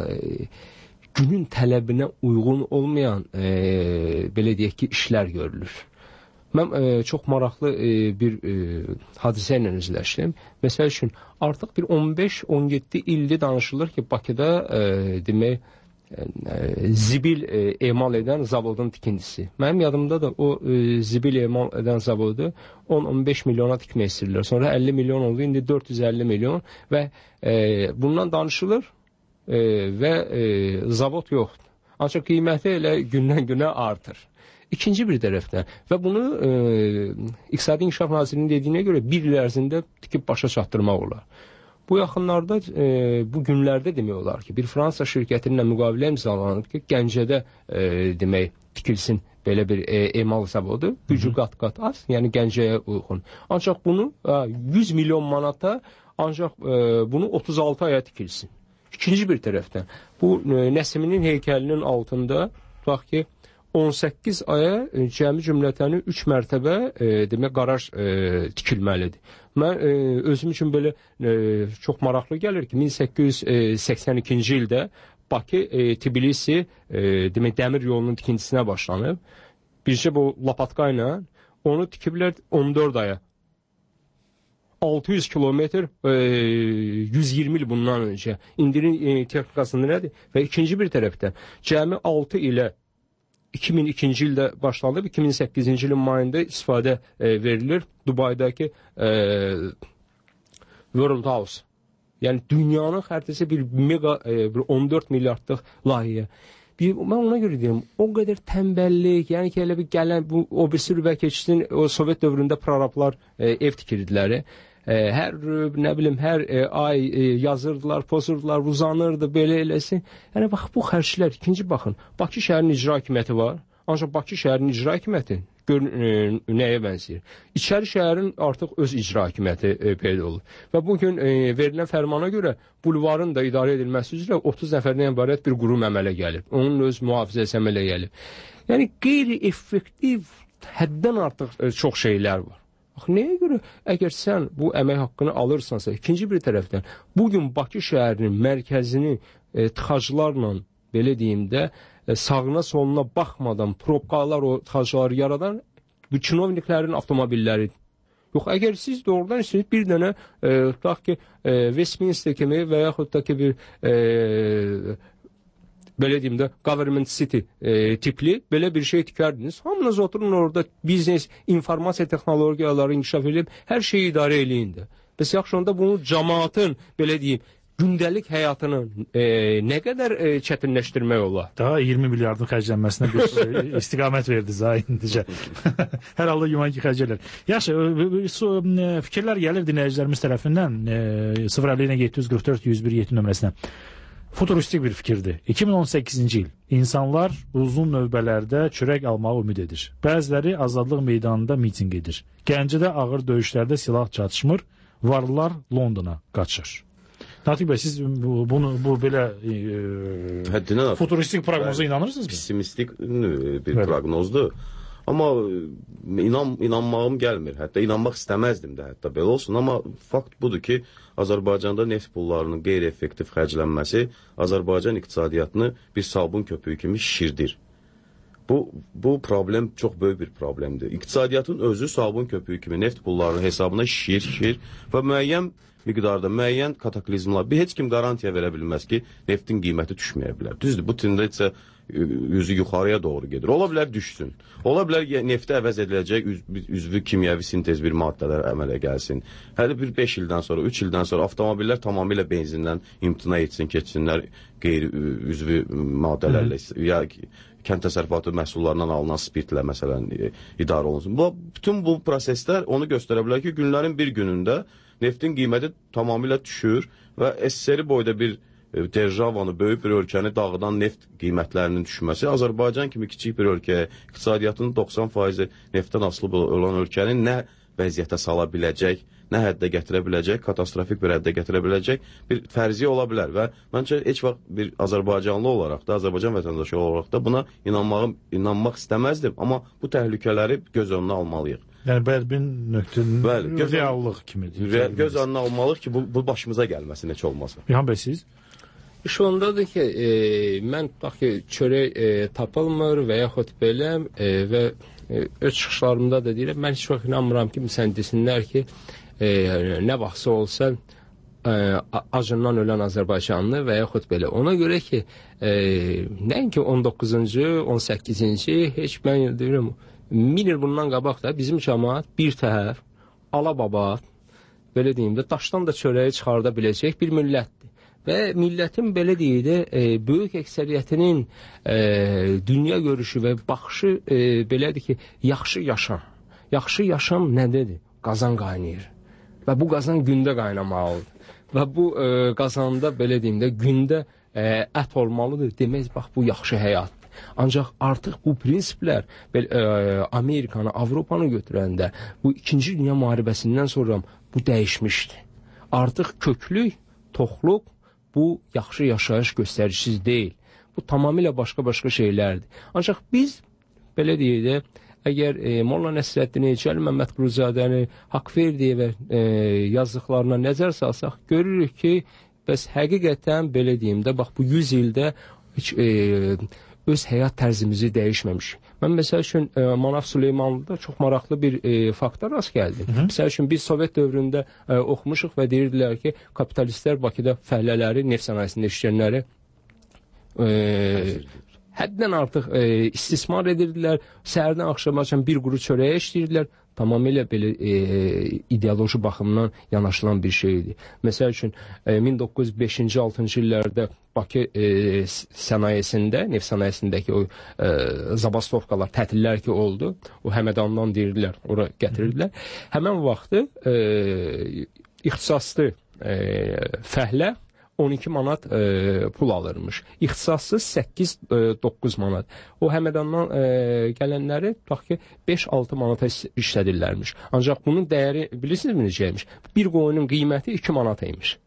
günün tələbinə uyğun olmayan e, belə deyək ki, işlər görülür. Mən e, çox maraqlı e, bir e, hadisə ilə üzləşdim. Məsəl üçün, artıq bir on beş on yeddi ildir danışılır ki, Bakıda e, demək, e, zibil e, emal edən zavodun tikintisi. Mənim yadımda da o e, zibil emal edən zavodu on on beş milyona tikmək istəyirlər. Sonra əlli milyon oldu, indi dörd yüz əlli milyon və e, bundan danışılır e, və e, zavod yoxdur. Ancaq qiyməti elə gündən günə artır. İkinci bir tərəfdən və bunu e, İqtisadi İnkişaf Nazirinin dediyinə görə bir il ərzində tikib başa çatdırmaq olar. Bu yaxınlarda, e, bu günlərdə demək olar ki, bir Fransa şirkətinlə müqavilə imzalanıb ki, Gəncədə e, demək tikilsin belə bir e, emal zavodu, gücü qat-qat az, yəni Gəncəyə uyğun. Ancaq bunu e, yüz milyon manata, ancaq e, bunu otuz altı aya tikilsin. İkinci bir tərəfdən, bu e, Nəsiminin heykəlinin altında, bax ki, on səkkiz aya cəmi cümlətəni üç mərtəbə e, demək qaraj e, tikilməlidir. Mən e, özüm üçün belə e, çox maraqlı gəlir ki, min səkkiz yüz səksən ikinci ildə Bakı e, Tbilisi e, demək dəmir yolunun tikintisinə başlanıb. Bircə bu lapatka ilə onu tikiblər on dörd aya. altı yüz kilometr e, yüz iyirmi il bundan öncə. İndinin e, texnikasında nədir? Və ikinci bir tərəfdən cəmi altı ilə iki min ikinci ildə başlanıb, iki min səkkizinci ilin mayında istifadə e, verilir Dubaydakı e, World House. Yəni dünyanın xəritəsi bir mega, e, bir on dörd milyardlıq layihə. Bir, mən ona görə deyirəm, o qədər tənbəllik, yəni ki, elə bir gələn, bu, o bir sürü bəlkə keçsin, o Sovet dövründə prorablar e, ev tikirdilər. Hər, nə bilim, hər e, ay e, yazırdılar, pozurdular, uzanırdı, belə eləsin. Yəni, bax, bu xərclər, ikinci baxın, Bakı şəhərinin icra hakimiyyəti var, ancaq Bakı şəhərinin icra hakimiyyəti gör, e, nəyə bənzəyir? İçəri şəhərin artıq öz icra hakimiyyəti e, peyda olur. Və bugün e, verilən fərmana görə bulvarın da idarə edilməsi üzrə otuz nəfərdən ibarət bir qurum əmələ gəlir. Onun öz mühafizəsi əmələ gəlir. Yəni, qeyri-effektiv, həddən artıq e, çox şeylər var. Nəyə görə, əgər sən bu əmək haqqını alırsansa, ikinci bir tərəfdən, bugün Bakı şəhərinin mərkəzini e, tıxaclarla, belə deyim də, e, sağına soluna baxmadan probkalar o tıxacları yaradan bu kinovniklərin avtomobilləridir. Yox, əgər siz doğrudan istəyiniz bir dənə, e, tutaq ki, e, Westminster kimi və yaxud da ki bir e, belə deyim də, government city e, tipli belə bir şey tikərdiniz. Hamınız oturun orada biznes, informasiya texnologiyaları inkişaf edib, hər şeyi idarə eləyin də. Bəs yaxşı onda bunu cəmaatın, belə deyim, gündəlik həyatını e, nə qədər e, çətinləşdirmək olar? Daha iyirmi milyardın xərclənməsinə bir istiqamət verdiniz ha indicə. Hər halda güman ki, xərclər. Yaxşı, fikirlər gəlir dinləyicilərimiz tərəfindən sıfır əlli yeddi yüz qırx dörd yüz bir yeddi nömrəsinə. Futuristik bir fikirdir. iki min on səkkizinci il. İnsanlar uzun növbələrdə çörək almağı ümid edir. Bəziləri Azadlıq meydanında miting edir. Gəncədə ağır döyüşlərdə silah çatışmır, varlılar Londona qaçır. Natiq bəy, siz bunu bu belə e, futuristik proqnoza inanırsınızmı? Pessimistik bir evet. proqnozdur. Amma inan, inanmağım gəlmir. Hətta inanmaq istəməzdim də hətta belə olsun. Amma fakt budur ki, Azərbaycanda neft pullarının qeyri-effektiv xərclənməsi Azərbaycan iqtisadiyyatını bir sabun köpüyü kimi şişirdir. Bu, bu problem çox böyük bir problemdir. İqtisadiyyatın özü sabun köpüyü kimi neft pullarının hesabına şişir, şişir və müəyyən miqdarda, müəyyən kataklizmlar, bir heç kim garantiya verə bilməz ki, neftin qiyməti düşməyə bilər. Düzdür, bu tendensiya yüzü yuxarıya doğru gedir. Ola bilər düşsün. Ola bilər neftə əvəz ediləcək üz, üzvü kimyəvi sintez bir maddələr əmələ gəlsin. Hələ bir beş ildən sonra, üç ildən sonra avtomobillər tamamilə benzindən imtina etsin, keçsinlər qeyri üzvü maddələrlə, ya kənd təsərrüfatı məhsullarından alınan spirtlə məsələn idarə olunsun. Bu, bütün bu proseslər onu göstərə bilər ki, günlərin bir günündə neftin qiyməti tamamilə düşür və S S R boyda bir Derjavanı, böyük bir ölkəni dağıdan neft qiymətlərinin düşməsi Azərbaycan kimi kiçik bir ölkəyə, iqtisadiyyatının doxsan faizi neftdən asılı olan ölkənin nə vəziyyətə sala biləcək, nə həddə gətirə biləcək, katastrofik bir həddə gətirə biləcək bir fərziyyə ola bilər və məncə heç vaxt bir Azərbaycanlı olaraq da, Azərbaycan vətəndaşı olaraq da buna inanmağım, inanmaq istəməzdim, amma bu təhlükələri göz önünə almalıyıq. Yəni bədbin nöqtənin reallıq kimidir. Re göz önünə almalıyıq ki, bu, bu başımıza gəlməsin heç olmasa. İlham bəy, siz? İş ondadır ki, e, mən bax ki, çörək e, tapılmır və yaxud belə e, və e, öz çıxışlarımda da deyirəm, mən heç vaxt inanmıram ki, sən desinlər ki, e, nə vaxtsa olsa e, acından ölən Azərbaycanlı və yaxud belə. Ona görə ki, e, nəinki on doqquzuncu, on səkkizinci, heç mən deyirəm, min il bundan qabaq da bizim cəmaat bir təhər, alababat, belə deyim də, daşdan da çörəyi çıxarda biləcək bir millətdir. Və millətin belə deyək də, e, böyük əksəriyyətinin e, dünya görüşü və baxışı e, belədir ki, yaxşı yaşam. Yaxşı yaşam nədədir? Qazan qaynayır. Və bu qazan gündə qaynamalıdır. Və bu e, qazanda belə deyim də, gündə e, ət olmalıdır. Demək, bax, bu yaxşı həyatdır. Ancaq artıq bu prinsiplər belə, e, Amerikanı, Avropanı götürəndə bu ikinci Dünya müharibəsindən sonra bu dəyişmişdir. Artıq köklük, toxluq bu yaxşı yaşayış göstəricisiz deyil. Bu tamamilə başqa-başqa şeylərdir. Ancaq biz, belə deyək də, əgər e, Molla Nəsrəddini, Cəlil Məmmədquluzadəni, Haqverdiyə və e, yazdıqlarına nəzər salsaq, görürük ki, bəs həqiqətən, belə deyim də, bax bu yüz ildə heç, e, öz həyat tərzimizi dəyişməmişik. Mən məsəl üçün e, Manaf Süleymanlıda çox maraqlı bir e, fakta rast gəldim. Hı -hı. Məsəl üçün biz Sovet dövründə e, oxumuşuq və deyirdilər ki, kapitalistlər Bakıda fəhlələri, neft sənayesində işləyənləri e, həddən artıq e, istismar edirdilər. Səhərdən axşama üçün bir quru çörəyə işləyirdilər. Tamamilə belə e, ideoloji baxımdan yanaşılan bir şeydir. Məsəl üçün e, min doqquz yüz beşinci altıncı illərdə Bakı e, sənayesində, neft sənayesindəki o e, zabastovkalar, tətillər ki oldu, o Həmədandan deyirdilər, ora gətirdilər. Həmən vaxtı e, ixtisaslı e, fəhlə on iki manat e, pul alırmış. İxtisassız səkkiz doqquz manat. O Həmədandan e, gələnləri bax ki beş altı manata işlədirlərmiş. Ancaq bunun dəyəri bilirsinizmi necəymiş? Bir qoyunun qiyməti iki manat imiş.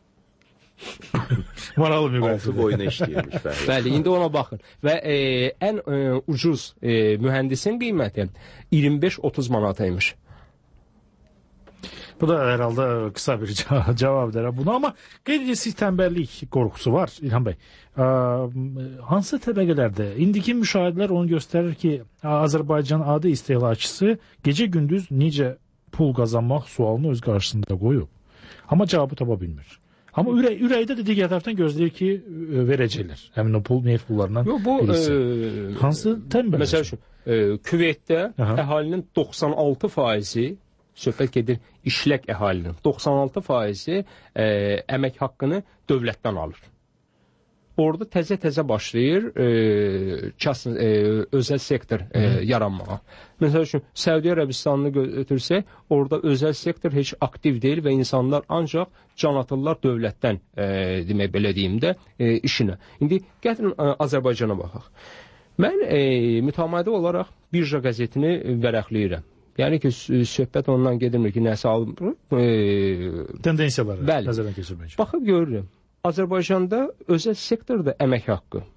Maralı müqayisə. Altı qoyuna işləyirmiş. Bəli, indi ona baxın. Və e, ən e, ucuz e, mühəndisin qiyməti iyirmi beş otuz manata imiş. Bu da herhalde kısa bir cavabdır buna, ama qeyd edirsiniz tənbəllik qorxusu var İlham bəy. Hansı təbəqələrdə? İndiki müşahidələr onu göstərir ki, Azərbaycan adi istehlakçısı gecə gündüz necə pul qazanmaq sualını öz qarşısında qoyub. Amma cavabı tapa bilmir. Amma ürək, ürəkdə də digər tərəfdən gözləyir ki, verəcəklər. Həmin o pul, neft pullarından Yo, bu, birisi. E, Hansı tənbəllik? Məsəl üçün, e, Küveytdə Aha. əhalinin doxsan altı faizi söhbət gedir işlək əhalinin. doxsan altı faizi e, əmək haqqını dövlətdən alır. Orada təzə-təzə başlayır e, kəs, e, özəl sektor e, yaranmağa. Məsəl üçün, Səudiyyə Ərəbistanını götürsək, orada özəl sektor heç aktiv deyil və insanlar ancaq can atırlar dövlətdən, e, demək belə deyim də, e, işinə. İndi gətirin e, Azərbaycana baxaq. Mən e, mütəmadi olaraq Birja qəzetini vərəqləyirəm. Yəni ki, söhbət ondan gedirmir ki, nəsə alınır. E, Tendensiyaları nəzərdən keçirmək üçün. Baxıb görürüm. Azərbaycanda özəl sektorda əmək haqqı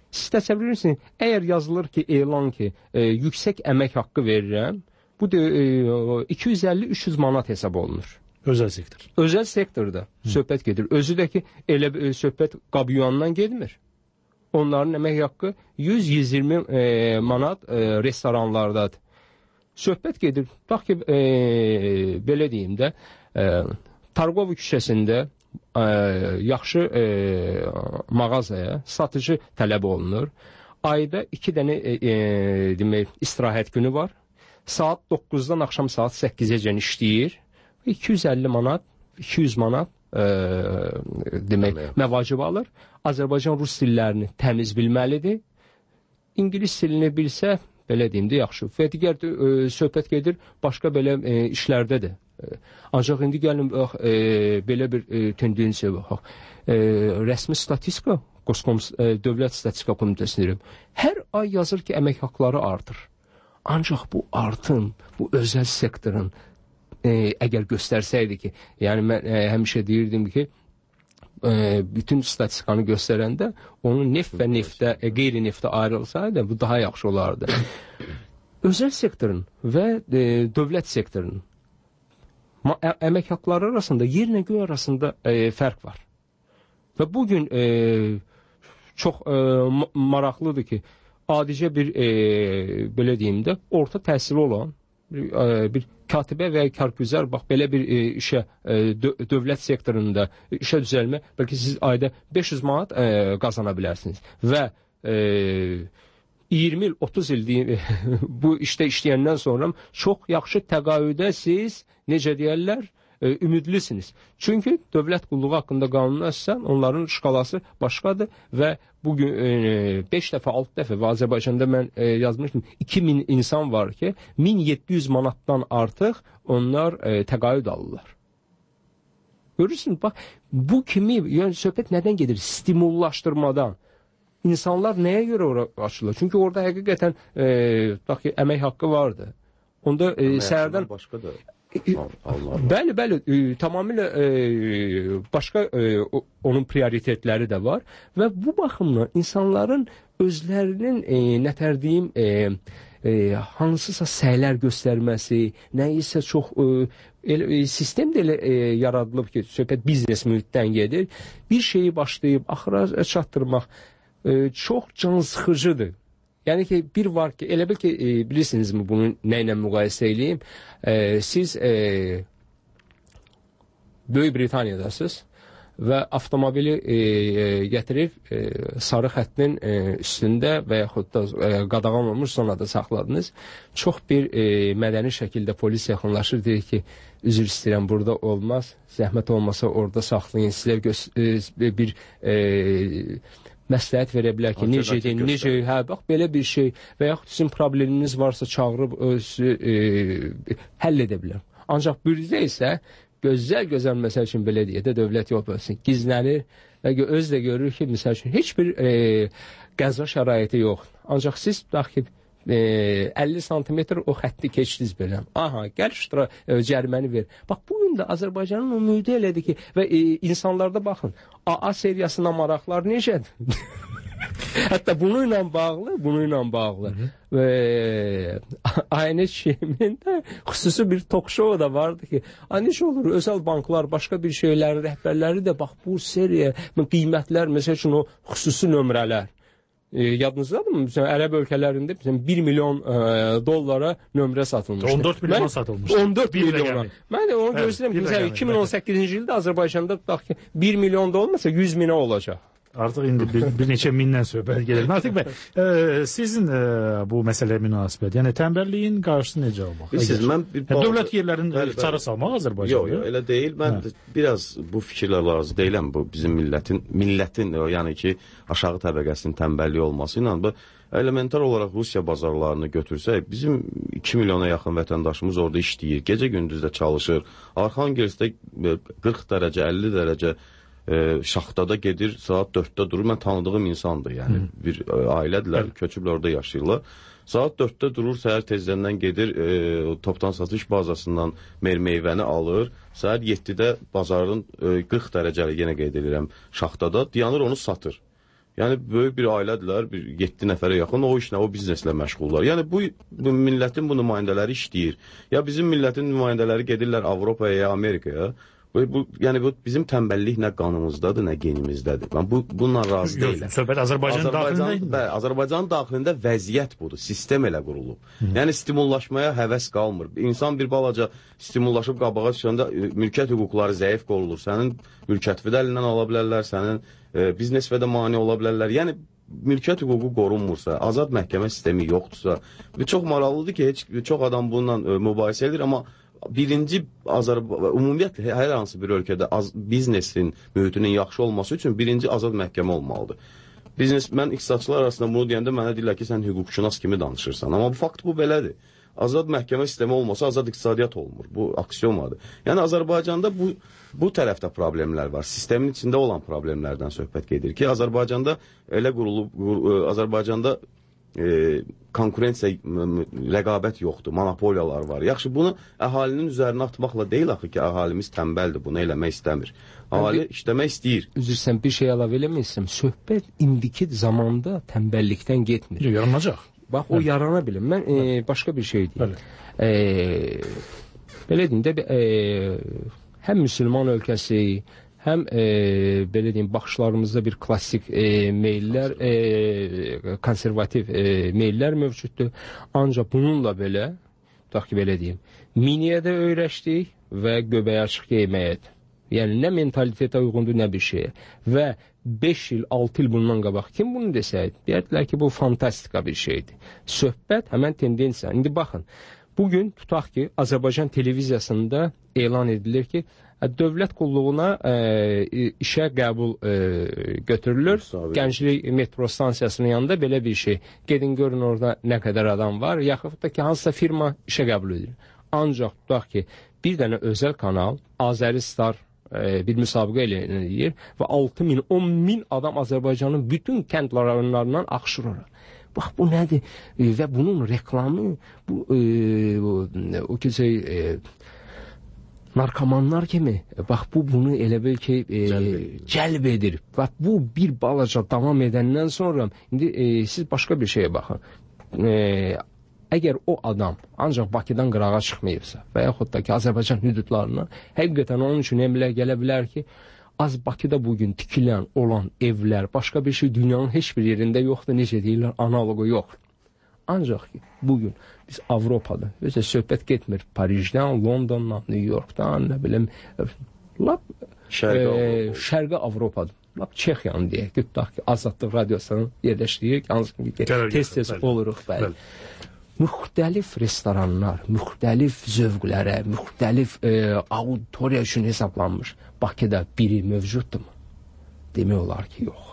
Siz təsəvvür edirsiniz, əgər yazılır ki, elan ki, e, yüksək əmək haqqı verirəm, bu da e, iki yüz əlli üç yüz manat hesab olunur. Özəl sektor. Özəl sektorda Hı. söhbət gedir. Özü də ki, elə e, söhbət qabiyondan gedmir. Onların əmək haqqı yüz yüz iyirmi e, manat e, restoranlardadır. Söhbət gedir. Bax ki, e, belə deyim də, e, Targov küçəsində e, yaxşı e, mağazaya satıcı tələb olunur. Ayda iki dənə e, e, demək, istirahət günü var. Saat doqquzdan axşam saat səkkizəcən işləyir. iki yüz əlli manat, iki yüz manat e, demək, məvacib alır. Azərbaycan rus dillərini təmiz bilməlidir. İngilis dilini bilsə, belə deyim də yaxşı. Və digər e, söhbət gedir başqa belə e, işlərdə də. E, ancaq indi gəlin bax, e, belə bir e, tendensiya baxaq. E, rəsmi statistika, Qoskoms, e, Dövlət Statistika Komitəsini deyirəm. Hər ay yazır ki, əmək haqqları artır. Ancaq bu artım, bu özəl sektorun e, əgər göstərsəydi ki, yəni mən e, həmişə deyirdim ki, e, bütün statistikanı göstərəndə onun neft və neftə, e, qeyri-neftə ayrılsaydı, bu daha yaxşı olardı. Özəl sektorun və e, dövlət sektorunun ə, əmək haqqları arasında, yerlə göy arasında e, fərq var. Və bugün e, çox e, maraqlıdır ki, adicə bir, e, belə deyim də, orta təhsili olan bir, e, bir katibə və kargüzar, bax, belə bir e, işə, e, dö dövlət sektorunda işə düzəlmə, bəlkə siz ayda beş yüz manat e, qazana bilərsiniz. Və e, iyirmi il, otuz il deyim, bu işdə işləyəndən sonra çox yaxşı təqaüdə siz, necə deyərlər, e, ümidlisiniz. Çünki dövlət qulluğu haqqında qanunu əsasən onların şkalası başqadır və bugün e, beş dəfə, altı dəfə və Azərbaycanda mən e, yazmışdım, iki min insan var ki, min yeddi yüz manatdan artıq onlar e, təqaüd alırlar. Görürsünüz, bax, bu kimi, yəni söhbət nədən gedir? Stimullaşdırmadan. İnsanlar nəyə görə açılır? Çünki orada həqiqətən e, bax ki, əmək haqqı vardı. Onda e, səhərdən... Başqadır. Bəli, bəli, e, tamamilə e, başqa e, onun prioritetləri də var və bu baxımdan insanların özlərinin e, nətər deyim, e, e, hansısa səylər göstərməsi, nə isə çox e, e, sistem də elə e, yaradılıb ki, söhbət biznes mühitdən gedir. Bir şeyi başlayıb axıra çatdırmaq e, çox can sıxıcıdır. Yəni ki, bir var ki, elə bil ki, e, bilirsinizmi bunu nə ilə müqayisə edeyim? E, siz e, Böyük Britaniyadasınız və avtomobili e, e, gətirib e, sarı xəttin e, üstündə və yaxud da e, qadağan olmuş zonada saxladınız. Çox bir e, mədəni şəkildə polis yaxınlaşır, deyir ki, üzr istəyirəm, burada olmaz, zəhmət olmasa orada saxlayın, sizə e, bir... E, məsləhət verə bilər ki, necə edin, necə, hə, bax, belə bir şey və yaxud sizin probleminiz varsa çağırıb özü e, həll edə bilər. Ancaq burada isə gözəl-gözəl, məsəl üçün, belə deyə də dövlət yol bölsün, gizlənir və öz də görür ki, məsəl üçün, heç bir e, qəza şəraiti yoxdur. Ancaq siz, bax ki, e, əlli santimetr o xətti keçdiniz belə. Aha, gəl şura e, cəriməni ver. Bax, bugün də Azərbaycanın ümidi elədir ki, və e, insanlarda baxın, A A seriyasına maraqlar necədir? Hətta bunu ilə bağlı, bunu ilə bağlı. Hı -hı. Və aynı şeyin də xüsusi bir talk show da vardı ki, necə olur, özəl banklar, başqa bir şeylərin rəhbərləri də bax, bu seriya, qiymətlər, məsəl üçün o xüsusi nömrələr. E, yadınızdadır mı? Məsələn, Ərəb ölkələrində məsələn, bir milyon e, dollara nömrə satılmışdır. on dörd milyon satılmışdır. on dörd milyona. Mən də onu evet, gözləyirəm ki, məsələn, iki min on səkkizinci ildə Azərbaycanda bax ki, bir milyon da olmasa yüz minə olacaq. Artıq indi bir, bir neçə mindən söhbət gedir. Natiq bəy, e, sizin e, bu məsələyə münasibət, yəni tənbəlliyin qarşısı necə olmaq? Siz, mən bir bağlı... Dövlət yerlərinin ixtisara salmaq Azərbaycanda? Yox, yox, elə deyil. Mən hə. biraz bu fikirlər razı deyiləm. Bu bizim millətin, millətin, yəni ki, aşağı təbəqəsinin tənbəlliyi olması ilə bu elementar olaraq Rusiya bazarlarını götürsək, bizim iki milyona yaxın vətəndaşımız orada işləyir, gecə-gündüz də çalışır. Arxangelskdə qırx dərəcə, əlli dərəcə E, şaxtada gedir, saat dörddə durur. Mən tanıdığım insandır, yəni Hı. bir e, ailədirlər, evet. köçüblər orada yaşayırlar. Saat dörddə durur, səhər tezləndən gedir, e, topdan satış bazasından meyvəni alır. Səhər yeddidə bazarın e, qırx dərəcəli, yenə qeyd edirəm, şaxtada dayanır, onu satır. Yəni böyük bir ailədirlər, bir yeddi nəfərə yaxın o işlə, o bizneslə məşğullar. Yəni bu, bu millətin bu nümayəndələri işləyir. Ya bizim millətin nümayəndələri gedirlər Avropaya ya Amerikaya. Bu, bu, yəni bu bizim tənbəllik nə qanımızdadır, nə genimizdədir. Mən bu bununla razı deyiləm. Söhbət Azərbaycanın daxilində. Bəli, Azərbaycanın daxilində vəziyyət budur. Sistem elə qurulub. Hı. Yəni stimullaşmaya həvəs qalmır. İnsan bir balaca stimullaşıb qabağa çıxanda mülkiyyət hüquqları zəif qorulur. Sənin mülkiyyəti də əlindən ala bilərlər, sənin e, biznesvə də mane ola bilərlər. Yəni mülkiyyət hüququ qorunmursa, azad məhkəmə sistemi yoxdursa, və çox maraqlıdır ki, heç çox adam bununla e, mübahisə edir, amma birinci Azərbaycan, ümumiyyətlə hər hansı bir ölkədə az, biznesin mühitinin yaxşı olması üçün birinci azad məhkəmə olmalıdır. Biznes, mən iqtisadçılar arasında bunu deyəndə mənə deyirlər ki, sən hüquqşünas kimi danışırsan. Amma bu fakt bu belədir. Azad məhkəmə sistemi olmasa azad iqtisadiyyat olmur. Bu aksiomadır. Yəni Azərbaycanda bu bu tərəfdə problemlər var. Sistemin içində olan problemlərdən söhbət gedir ki, Azərbaycanda elə qurulub, qur, Azərbaycanda e, konkurensiya, rəqabət yoxdur, monopoliyalar var. Yaxşı, bunu əhalinin üzərinə atmaqla deyil axı ki, əhalimiz tənbəldir, bunu eləmək istəmir. Ahali işləmək istəyir. Üzrsən, bir şey əlavə eləməysəm, söhbət indiki zamanda tənbəllikdən getmir. Yaranacaq. Bax, o yarana bilir. Mən e, başqa bir şey deyim. E, belə deyim də, e, həm müsəlman ölkəsi, həm e, belə deyim, baxışlarımızda bir klassik e, meyllər, e, konservativ e, meyllər mövcuddur. Ancaq bununla belə, tutaq ki, belə deyim, miniyə də öyrəşdik və göbəyə açıq geyməyə. Yəni, nə mentalitetə uyğundur, nə bir şeyə. Və beş il, altı il bundan qabaq kim bunu desəydi? Deyərdilər ki, bu fantastika bir şeydir. Söhbət həmən tendensiya. İndi baxın, bugün tutaq ki, Azərbaycan televiziyasında elan edilir ki, dövlət qulluğuna e, işə qəbul e, götürülür. Gənclik metro stansiyasının yanında belə bir şey. Gedin görün orada nə qədər adam var, yaxud da ki, hansısa firma işə qəbul edir. Ancaq tutaq ki, bir dənə özəl kanal, Azəri Star bir müsabiqə eləyir və altı min, on min adam Azərbaycanın bütün kənd rayonlarından axışır ora. Bax, bu nədir? E, və bunun reklamı, bu, e, o, o ki, şey, e, narkomanlar kimi, bax, bu bunu elə bil ki, e, cəlb edir. Bax, bu bir balaca davam edəndən sonra, indi e, siz başqa bir şeyə baxın. E, Əgər o adam ancaq Bakıdan qırağa çıxmayıbsa və yaxud da ki, Azərbaycan hüdudlarına, həqiqətən onun üçün əmrlər gələ bilər ki, az Bakıda bugün tikilən olan evlər, başqa bir şey dünyanın heç bir yerində yoxdur, necə deyirlər, analogu yox. Ancaq ki, bugün biz Avropada, özə söhbət getmir Parijdən, Londondan, New Yorkdan, nə biləm, lap e, Şərqi Avropada. Lap Çexiyanı deyək, tutaq ki, Azadlıq Radiosunun yerləşdiyi, hansı ki, tez-tez oluruq, bəli. Müxtəlif restoranlar, müxtəlif zövqlərə, müxtəlif e, auditoriya üçün hesablanmış. Bakıda biri mövcuddurmu? Demək olar ki, yox.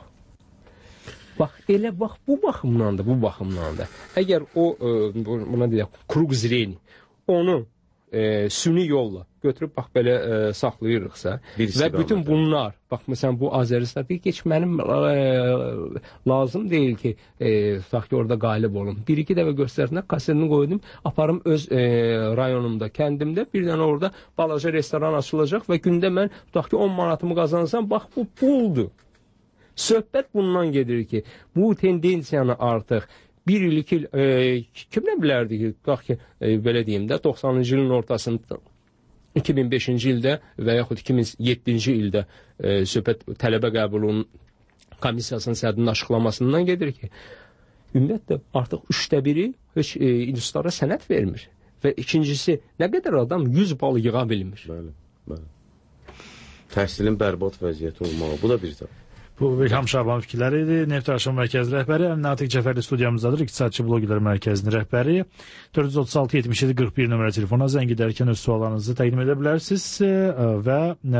Bax, elə bax, bu baxımdan da, bu baxımdan da. Əgər o, e, buna deyək, kruq zreni, onu e, süni yolla götürüb, bax, belə e, saxlayırıqsa və bütün bunlar, bax, məsələn, bu Azəristan, bir geç mənim e, lazım deyil ki, e, tutaq ki, orada qalib olun. Bir-iki dəvə göstərdilər, kasetini qoydum, aparım öz e, rayonumda, kəndimdə, bir dənə orada balaca restoran açılacaq və gündə mən, tutaq ki, on manatımı qazansam, bax, bu puldur. Söhbət bundan gedir ki, bu tendensiyanı artıq bir il, iki il, e, kim nə bilərdi ki, tutaq ki, e, belə deyim də, doxsanıncı ilin ortasında, iki min beşinci ildə və yaxud iki min yeddinci ildə e, söhbət tələbə qəbulunun komissiyasının sədrinin açıqlamasından gedir ki, ümumiyyətlə artıq üçdə biri heç e, institutlara sənəd vermir. Və ikincisi, nə qədər adam yüz bal yığa bilmir. Bəli, bəli. Təhsilin bərbad vəziyyəti olmalı, bu da bir tərəf. Bu İlham Şaban fikirləri idi. Neft Araşdırma Mərkəzi rəhbəri, Natiq Cəfərli studiyamızdadır. İqtisadçı Bloqlər Mərkəzinin rəhbəri. dörd yüz otuz altı yetmiş yeddi qırx bir nömrə telefona zəng edərkən öz suallarınızı təqdim edə bilərsiniz və ə,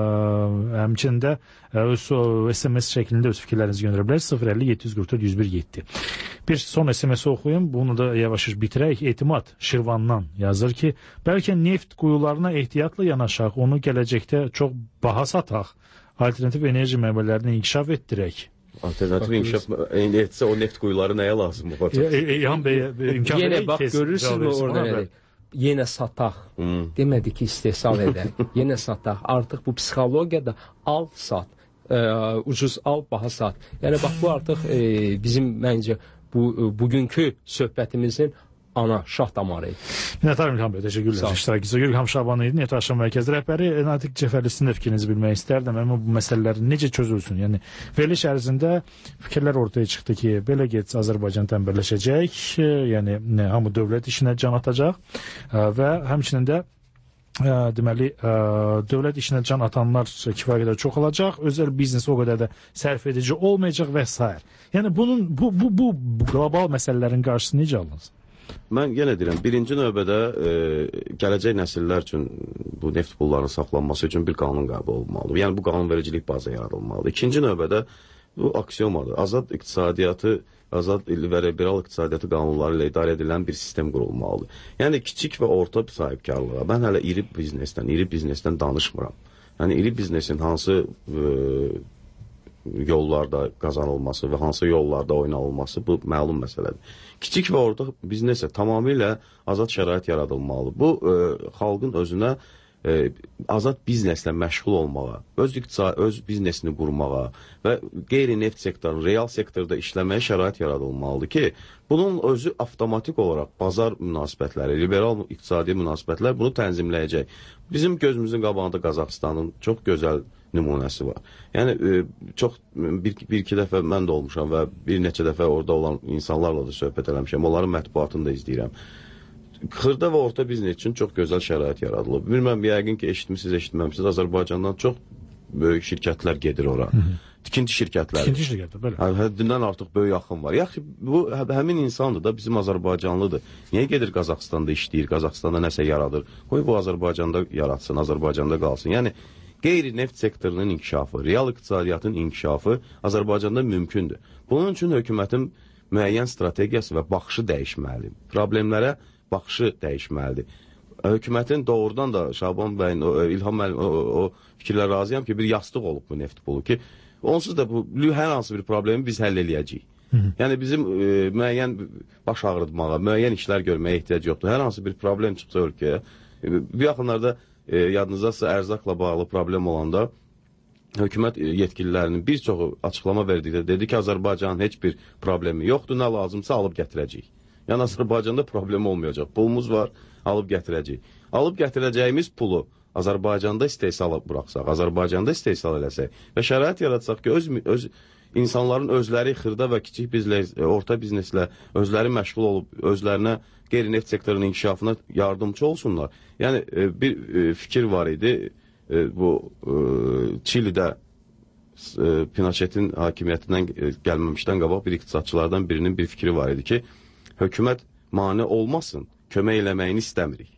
həmçində öz S M S şəklində öz fikirlərinizi göndərə bilərsiniz. sıfır əlli yeddi yüz qırx dörd yüz bir yeddi. Bir son S M S oxuyum. Bunu da yavaş-yavaş bitirək. Etimad Şirvandan yazır ki, bəlkə neft quyularına ehtiyatla yanaşaq, onu gələcəkdə çox baha sataq. Alternativ enerji mənbələrini inkişaf etdirək. Alternativ inkişaf etsə o neft quyuları nəyə lazım olacaq? İlham bəy, imkan yenə bax, görürsünüz orada nədir? Yenə sataq. Hmm. Demədi ki, istehsal edək. Yenə sataq. Artıq bu psixologiyada al, sat. ə, ucuz al, baha sat. Yəni bax bu artıq ə, bizim məncə bu bugünkü söhbətimizin ana şah damarı idi. Minnətdarım İlham bəy, təşəkkürlər. İştirakçısı İlham Şaban idi, Niyyət Aşam Mərkəzi rəhbəri. Natiq Cəfərli, sizin də fikrinizi bilmək istərdim. Amma bu məsələlər necə çözülsün? Yəni veriliş ərzində fikirlər ortaya çıxdı ki, belə get Azərbaycan tənbəlləşəcək, yəni nə, hamı dövlət işinə can atacaq və həmçinin də ə, deməli ə, dövlət işinə can atanlar kifayət qədər çox olacaq, özəl biznes o qədər də sərf edici olmayacaq və s. Yəni bunun bu bu bu, bu qlobal məsələlərin qarşısını necə alınız? Mən yenə deyirəm, birinci növbədə e, gələcək nəsillər üçün bu neft pullarının saxlanması üçün bir qanun qəbul olmalıdır. Yəni bu qanunvericilik bazı yaradılmalıdır. İkinci növbədə bu aksiomadır. Azad iqtisadiyyatı, azad və liberal iqtisadiyyatı qanunları ilə idarə edilən bir sistem qurulmalıdır. Yəni kiçik və orta sahibkarlığa, mən hələ iri biznesdən, iri biznesdən danışmıram. Yəni iri biznesin hansı e, yollarda qazanılması və hansı yollarda oynanılması bu məlum məsələdir. Kiçik və orta biznesə tamamilə azad şərait yaradılmalıdır. Bu e, xalqın özünə e, azad bizneslə məşğul olmağa, öz iqtisad, öz biznesini qurmağa və qeyri-neft sektorunun real sektorda işləməyə şərait yaradılmalıdır ki, bunun özü avtomatik olaraq bazar münasibətləri, liberal iqtisadi münasibətlər bunu tənzimləyəcək. Bizim gözümüzün qabağında Qazaxıstanın çox gözəl nümunəsi var. Yəni e, çox bir, bir iki dəfə mən də olmuşam və bir neçə dəfə orada olan insanlarla da söhbət eləmişəm. Onların mətbuatını da izləyirəm. Xırda və orta biznes üçün çox gözəl şərait yaradılıb. Bilməm, yəqin ki, eşitmisiniz, eşitməmisiniz. Azərbaycandan çox böyük şirkətlər gedir ora. Hı -hı. Tikinti şirkətləri. Tikinti şirkətləri, belə. Hə, həddindən artıq böyük yaxın var. Yaxşı, bu həmin insandır da, bizim Azərbaycanlıdır. Niyə gedir Qazaxıstanda işləyir, Qazaxıstanda nəsə yaradır? Qoy bu Azərbaycanda yaratsın, Azərbaycanda qalsın. Yəni qeyri-neft sektorunun inkişafı, real iqtisadiyyatın inkişafı Azərbaycanda mümkündür. Bunun üçün hökumətin müəyyən strategiyası və baxışı dəyişməlidir. Problemlərə baxışı dəyişməlidir. Hökumətin doğrudan da Şaban bəyin, o, İlham müəllim, o, o fikirlə razıyam ki, bir yastıq olub bu neft pulu ki, onsuz da bu hər hansı bir problemi biz həll eləyəcəyik. Hı -hı. Yəni bizim e, müəyyən baş ağrıtmağa, müəyyən işlər görməyə ehtiyac yoxdur. Hər hansı bir problem çıxsa ölkəyə, e, bu yaxınlarda E, yadınızdasa ərzaqla bağlı problem olanda hökumət yetkililərinin bir çoxu açıqlama verdikdə dedi ki, Azərbaycanın heç bir problemi yoxdur, nə lazımsa alıb gətirəcəyik. Yəni Azərbaycanda problem olmayacaq. Pulumuz var, alıb gətirəcəyik. Alıb gətirəcəyimiz pulu Azərbaycanda istehsal buraxsaq, Azərbaycanda istehsal eləsək və şərait yaratsaq ki, öz, öz insanların özləri xırda və kiçik biznes, orta bizneslə özləri məşğul olub, özlərinə qeyri-neft sektorunun inkişafına yardımcı olsunlar. Yəni bir fikir var idi, bu Çilidə Pinochetin hakimiyyətindən gəlməmişdən qabaq bir iqtisadçılardan birinin bir fikri var idi ki, hökumət mane olmasın, kömək eləməyini istəmirik.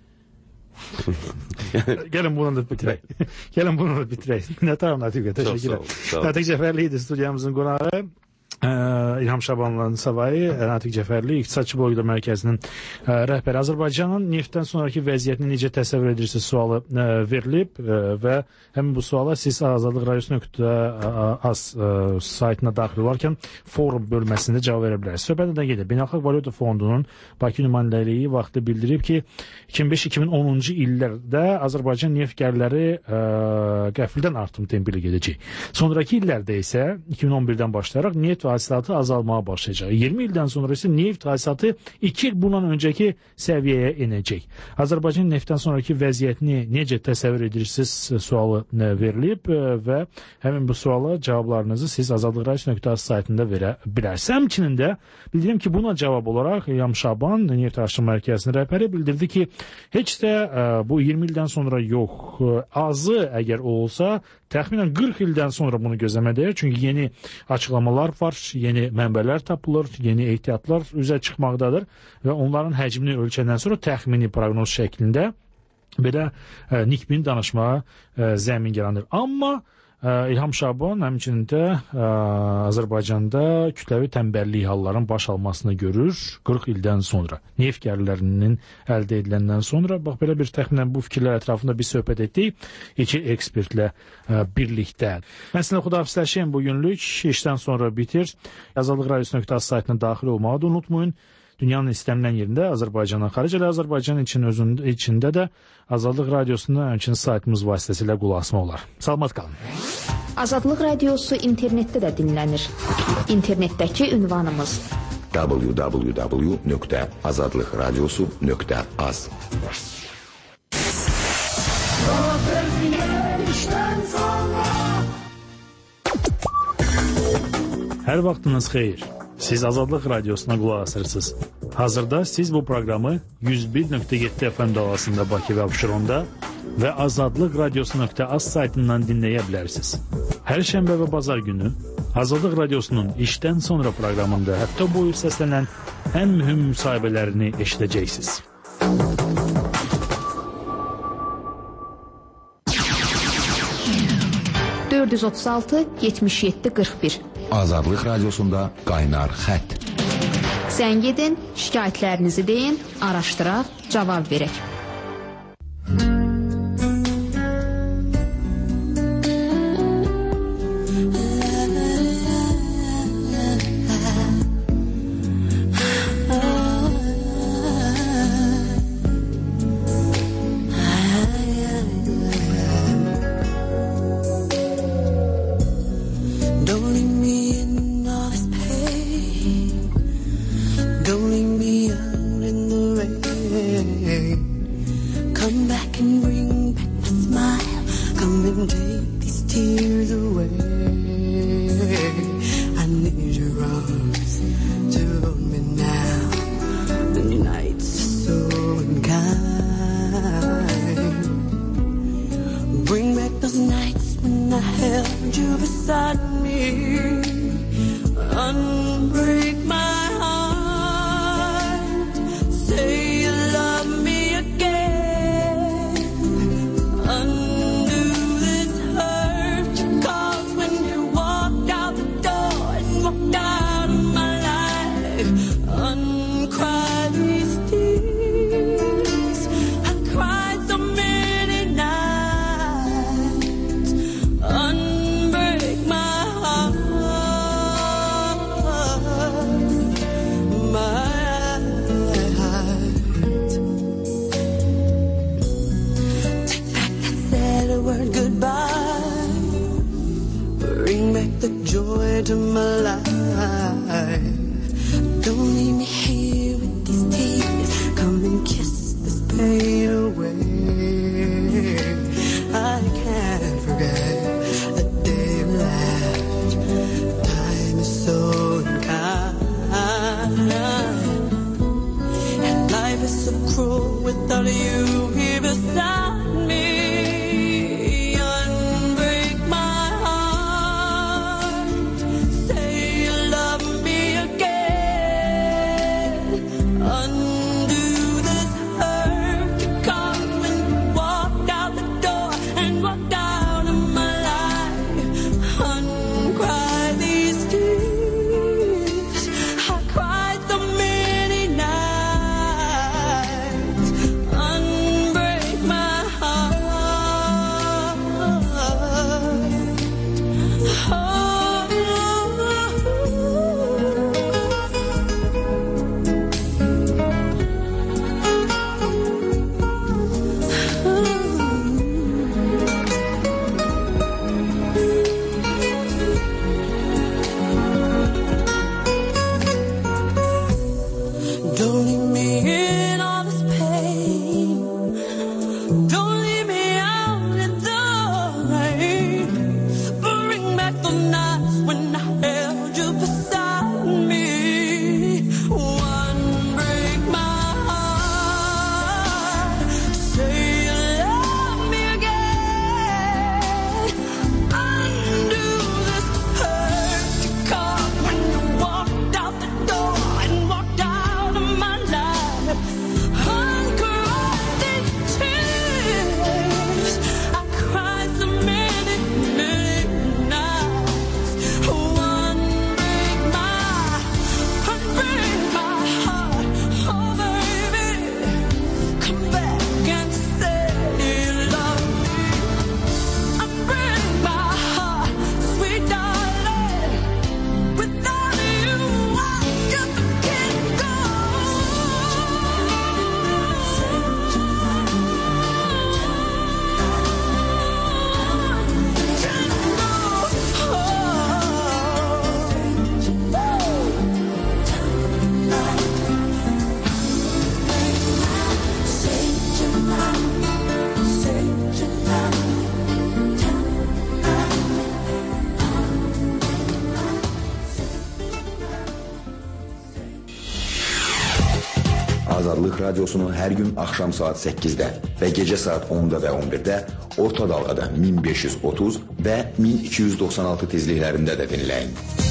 Gəlin bunu da bitirək. Gəlin bunu da bitirək. Minnətdaram Natiqə, təşəkkürlər. Natiq Cəfərli idi studiyamızın qonağı. İlham Şabanların savayı, Natiq Cəfərli, İqtisadçı Bloqlar Mərkəzinin rəhbəri. Azərbaycanın neftdən sonraki vəziyyətini necə təsəvvür edirsiniz sualı verilib və həmin bu suala siz Azadlıq Radiosu nöqtə az saytına daxil olarkən forum bölməsində cavab verə bilərsiniz. Söhbət edən gedir. Beynəlxalq Valyuta Fondunun Bakı nümayəndəliyi vaxtı bildirib ki, iki min beş iki min onuncu illərdə Azərbaycan neft gəlirləri qəfildən artım tempi ilə gedəcək. Sonraki illərdə isə iki min on birdən başlayaraq neft hasilatı azalmağa başlayacaq. iyirmi ildən sonra isə neft hasilatı iki il bundan öncəki səviyyəyə enəcək. Azərbaycan neftdən sonraki vəziyyətini necə təsəvvür edirsiniz sualı verilib və həmin bu suala cavablarınızı siz Azadlıq Radiosu nöqtə az saytında verə bilərsiniz. Həmçinin də bildirim ki, buna cavab olaraq İlham Şaban, Neft Araşdırma Mərkəzinin rəhbəri bildirdi ki, heç də bu iyirmi ildən sonra yox, azı əgər olsa, təxminən qırx ildən sonra bunu gözləmədəyir. Çünki yeni açıqlamalar var, yeni mənbələr tapılır, yeni ehtiyatlar üzə çıxmaqdadır və onların həcmini ölçəndən sonra təxmini proqnoz şəklində belə e, nikbin danışmağa e, zəmin yaranır. Amma e, İlham Şaban həmçinin də e, Azərbaycanda kütləvi tənbəllik halların baş almasını görür qırx ildən sonra. Neft gəlirlərinin əldə ediləndən sonra bax belə bir təxminən bu fikirlər ətrafında bir söhbət etdik iki ekspertlə e, birlikdə. Mən sizinlə xudahafizləşəyim bugünlük. İşdən sonra bitir. Azadlıq Radiosu nöqtə az saytına daxil olmağı da unutmayın. Dünyanın istənilən yerində Azərbaycandan xaric elə Azərbaycan için özündə içində də Azadlıq Radiosunda həmçinin saytımız vasitəsilə qulaq asmaq olar. Salamat qalın. Azadlıq Radiosu internetdə də dinlənir. İnternetdəki ünvanımız w w w nöqtə azadlıqradiosu nöqtə az. Hər vaxtınız xeyir. Siz Azadlıq Radiosuna qulaq asırsınız. Hazırda siz bu proqramı yüz bir nöqtə yeddi F M dalğasında Bakı və Abşeronda və azadlıq radiosu nöqtə az saytından dinləyə bilərsiniz. Hər şənbə və bazar günü Azadlıq Radiosunun işdən sonra proqramında həftə boyu səslənən ən mühüm müsahibələrini eşidəcəksiniz. dörd yüz otuz altı yetmiş yeddi qırx bir Azadlıq Radiosunda qaynar xətt. Zəng edin, şikayətlərinizi deyin, araşdıraq, cavab verək. Azadlıq Radiosunu hər gün axşam saat səkkizdə və gecə saat onda və on birdə orta dalğada min beş yüz otuz və min iki yüz doxsan altı tezliklərində də dinləyin.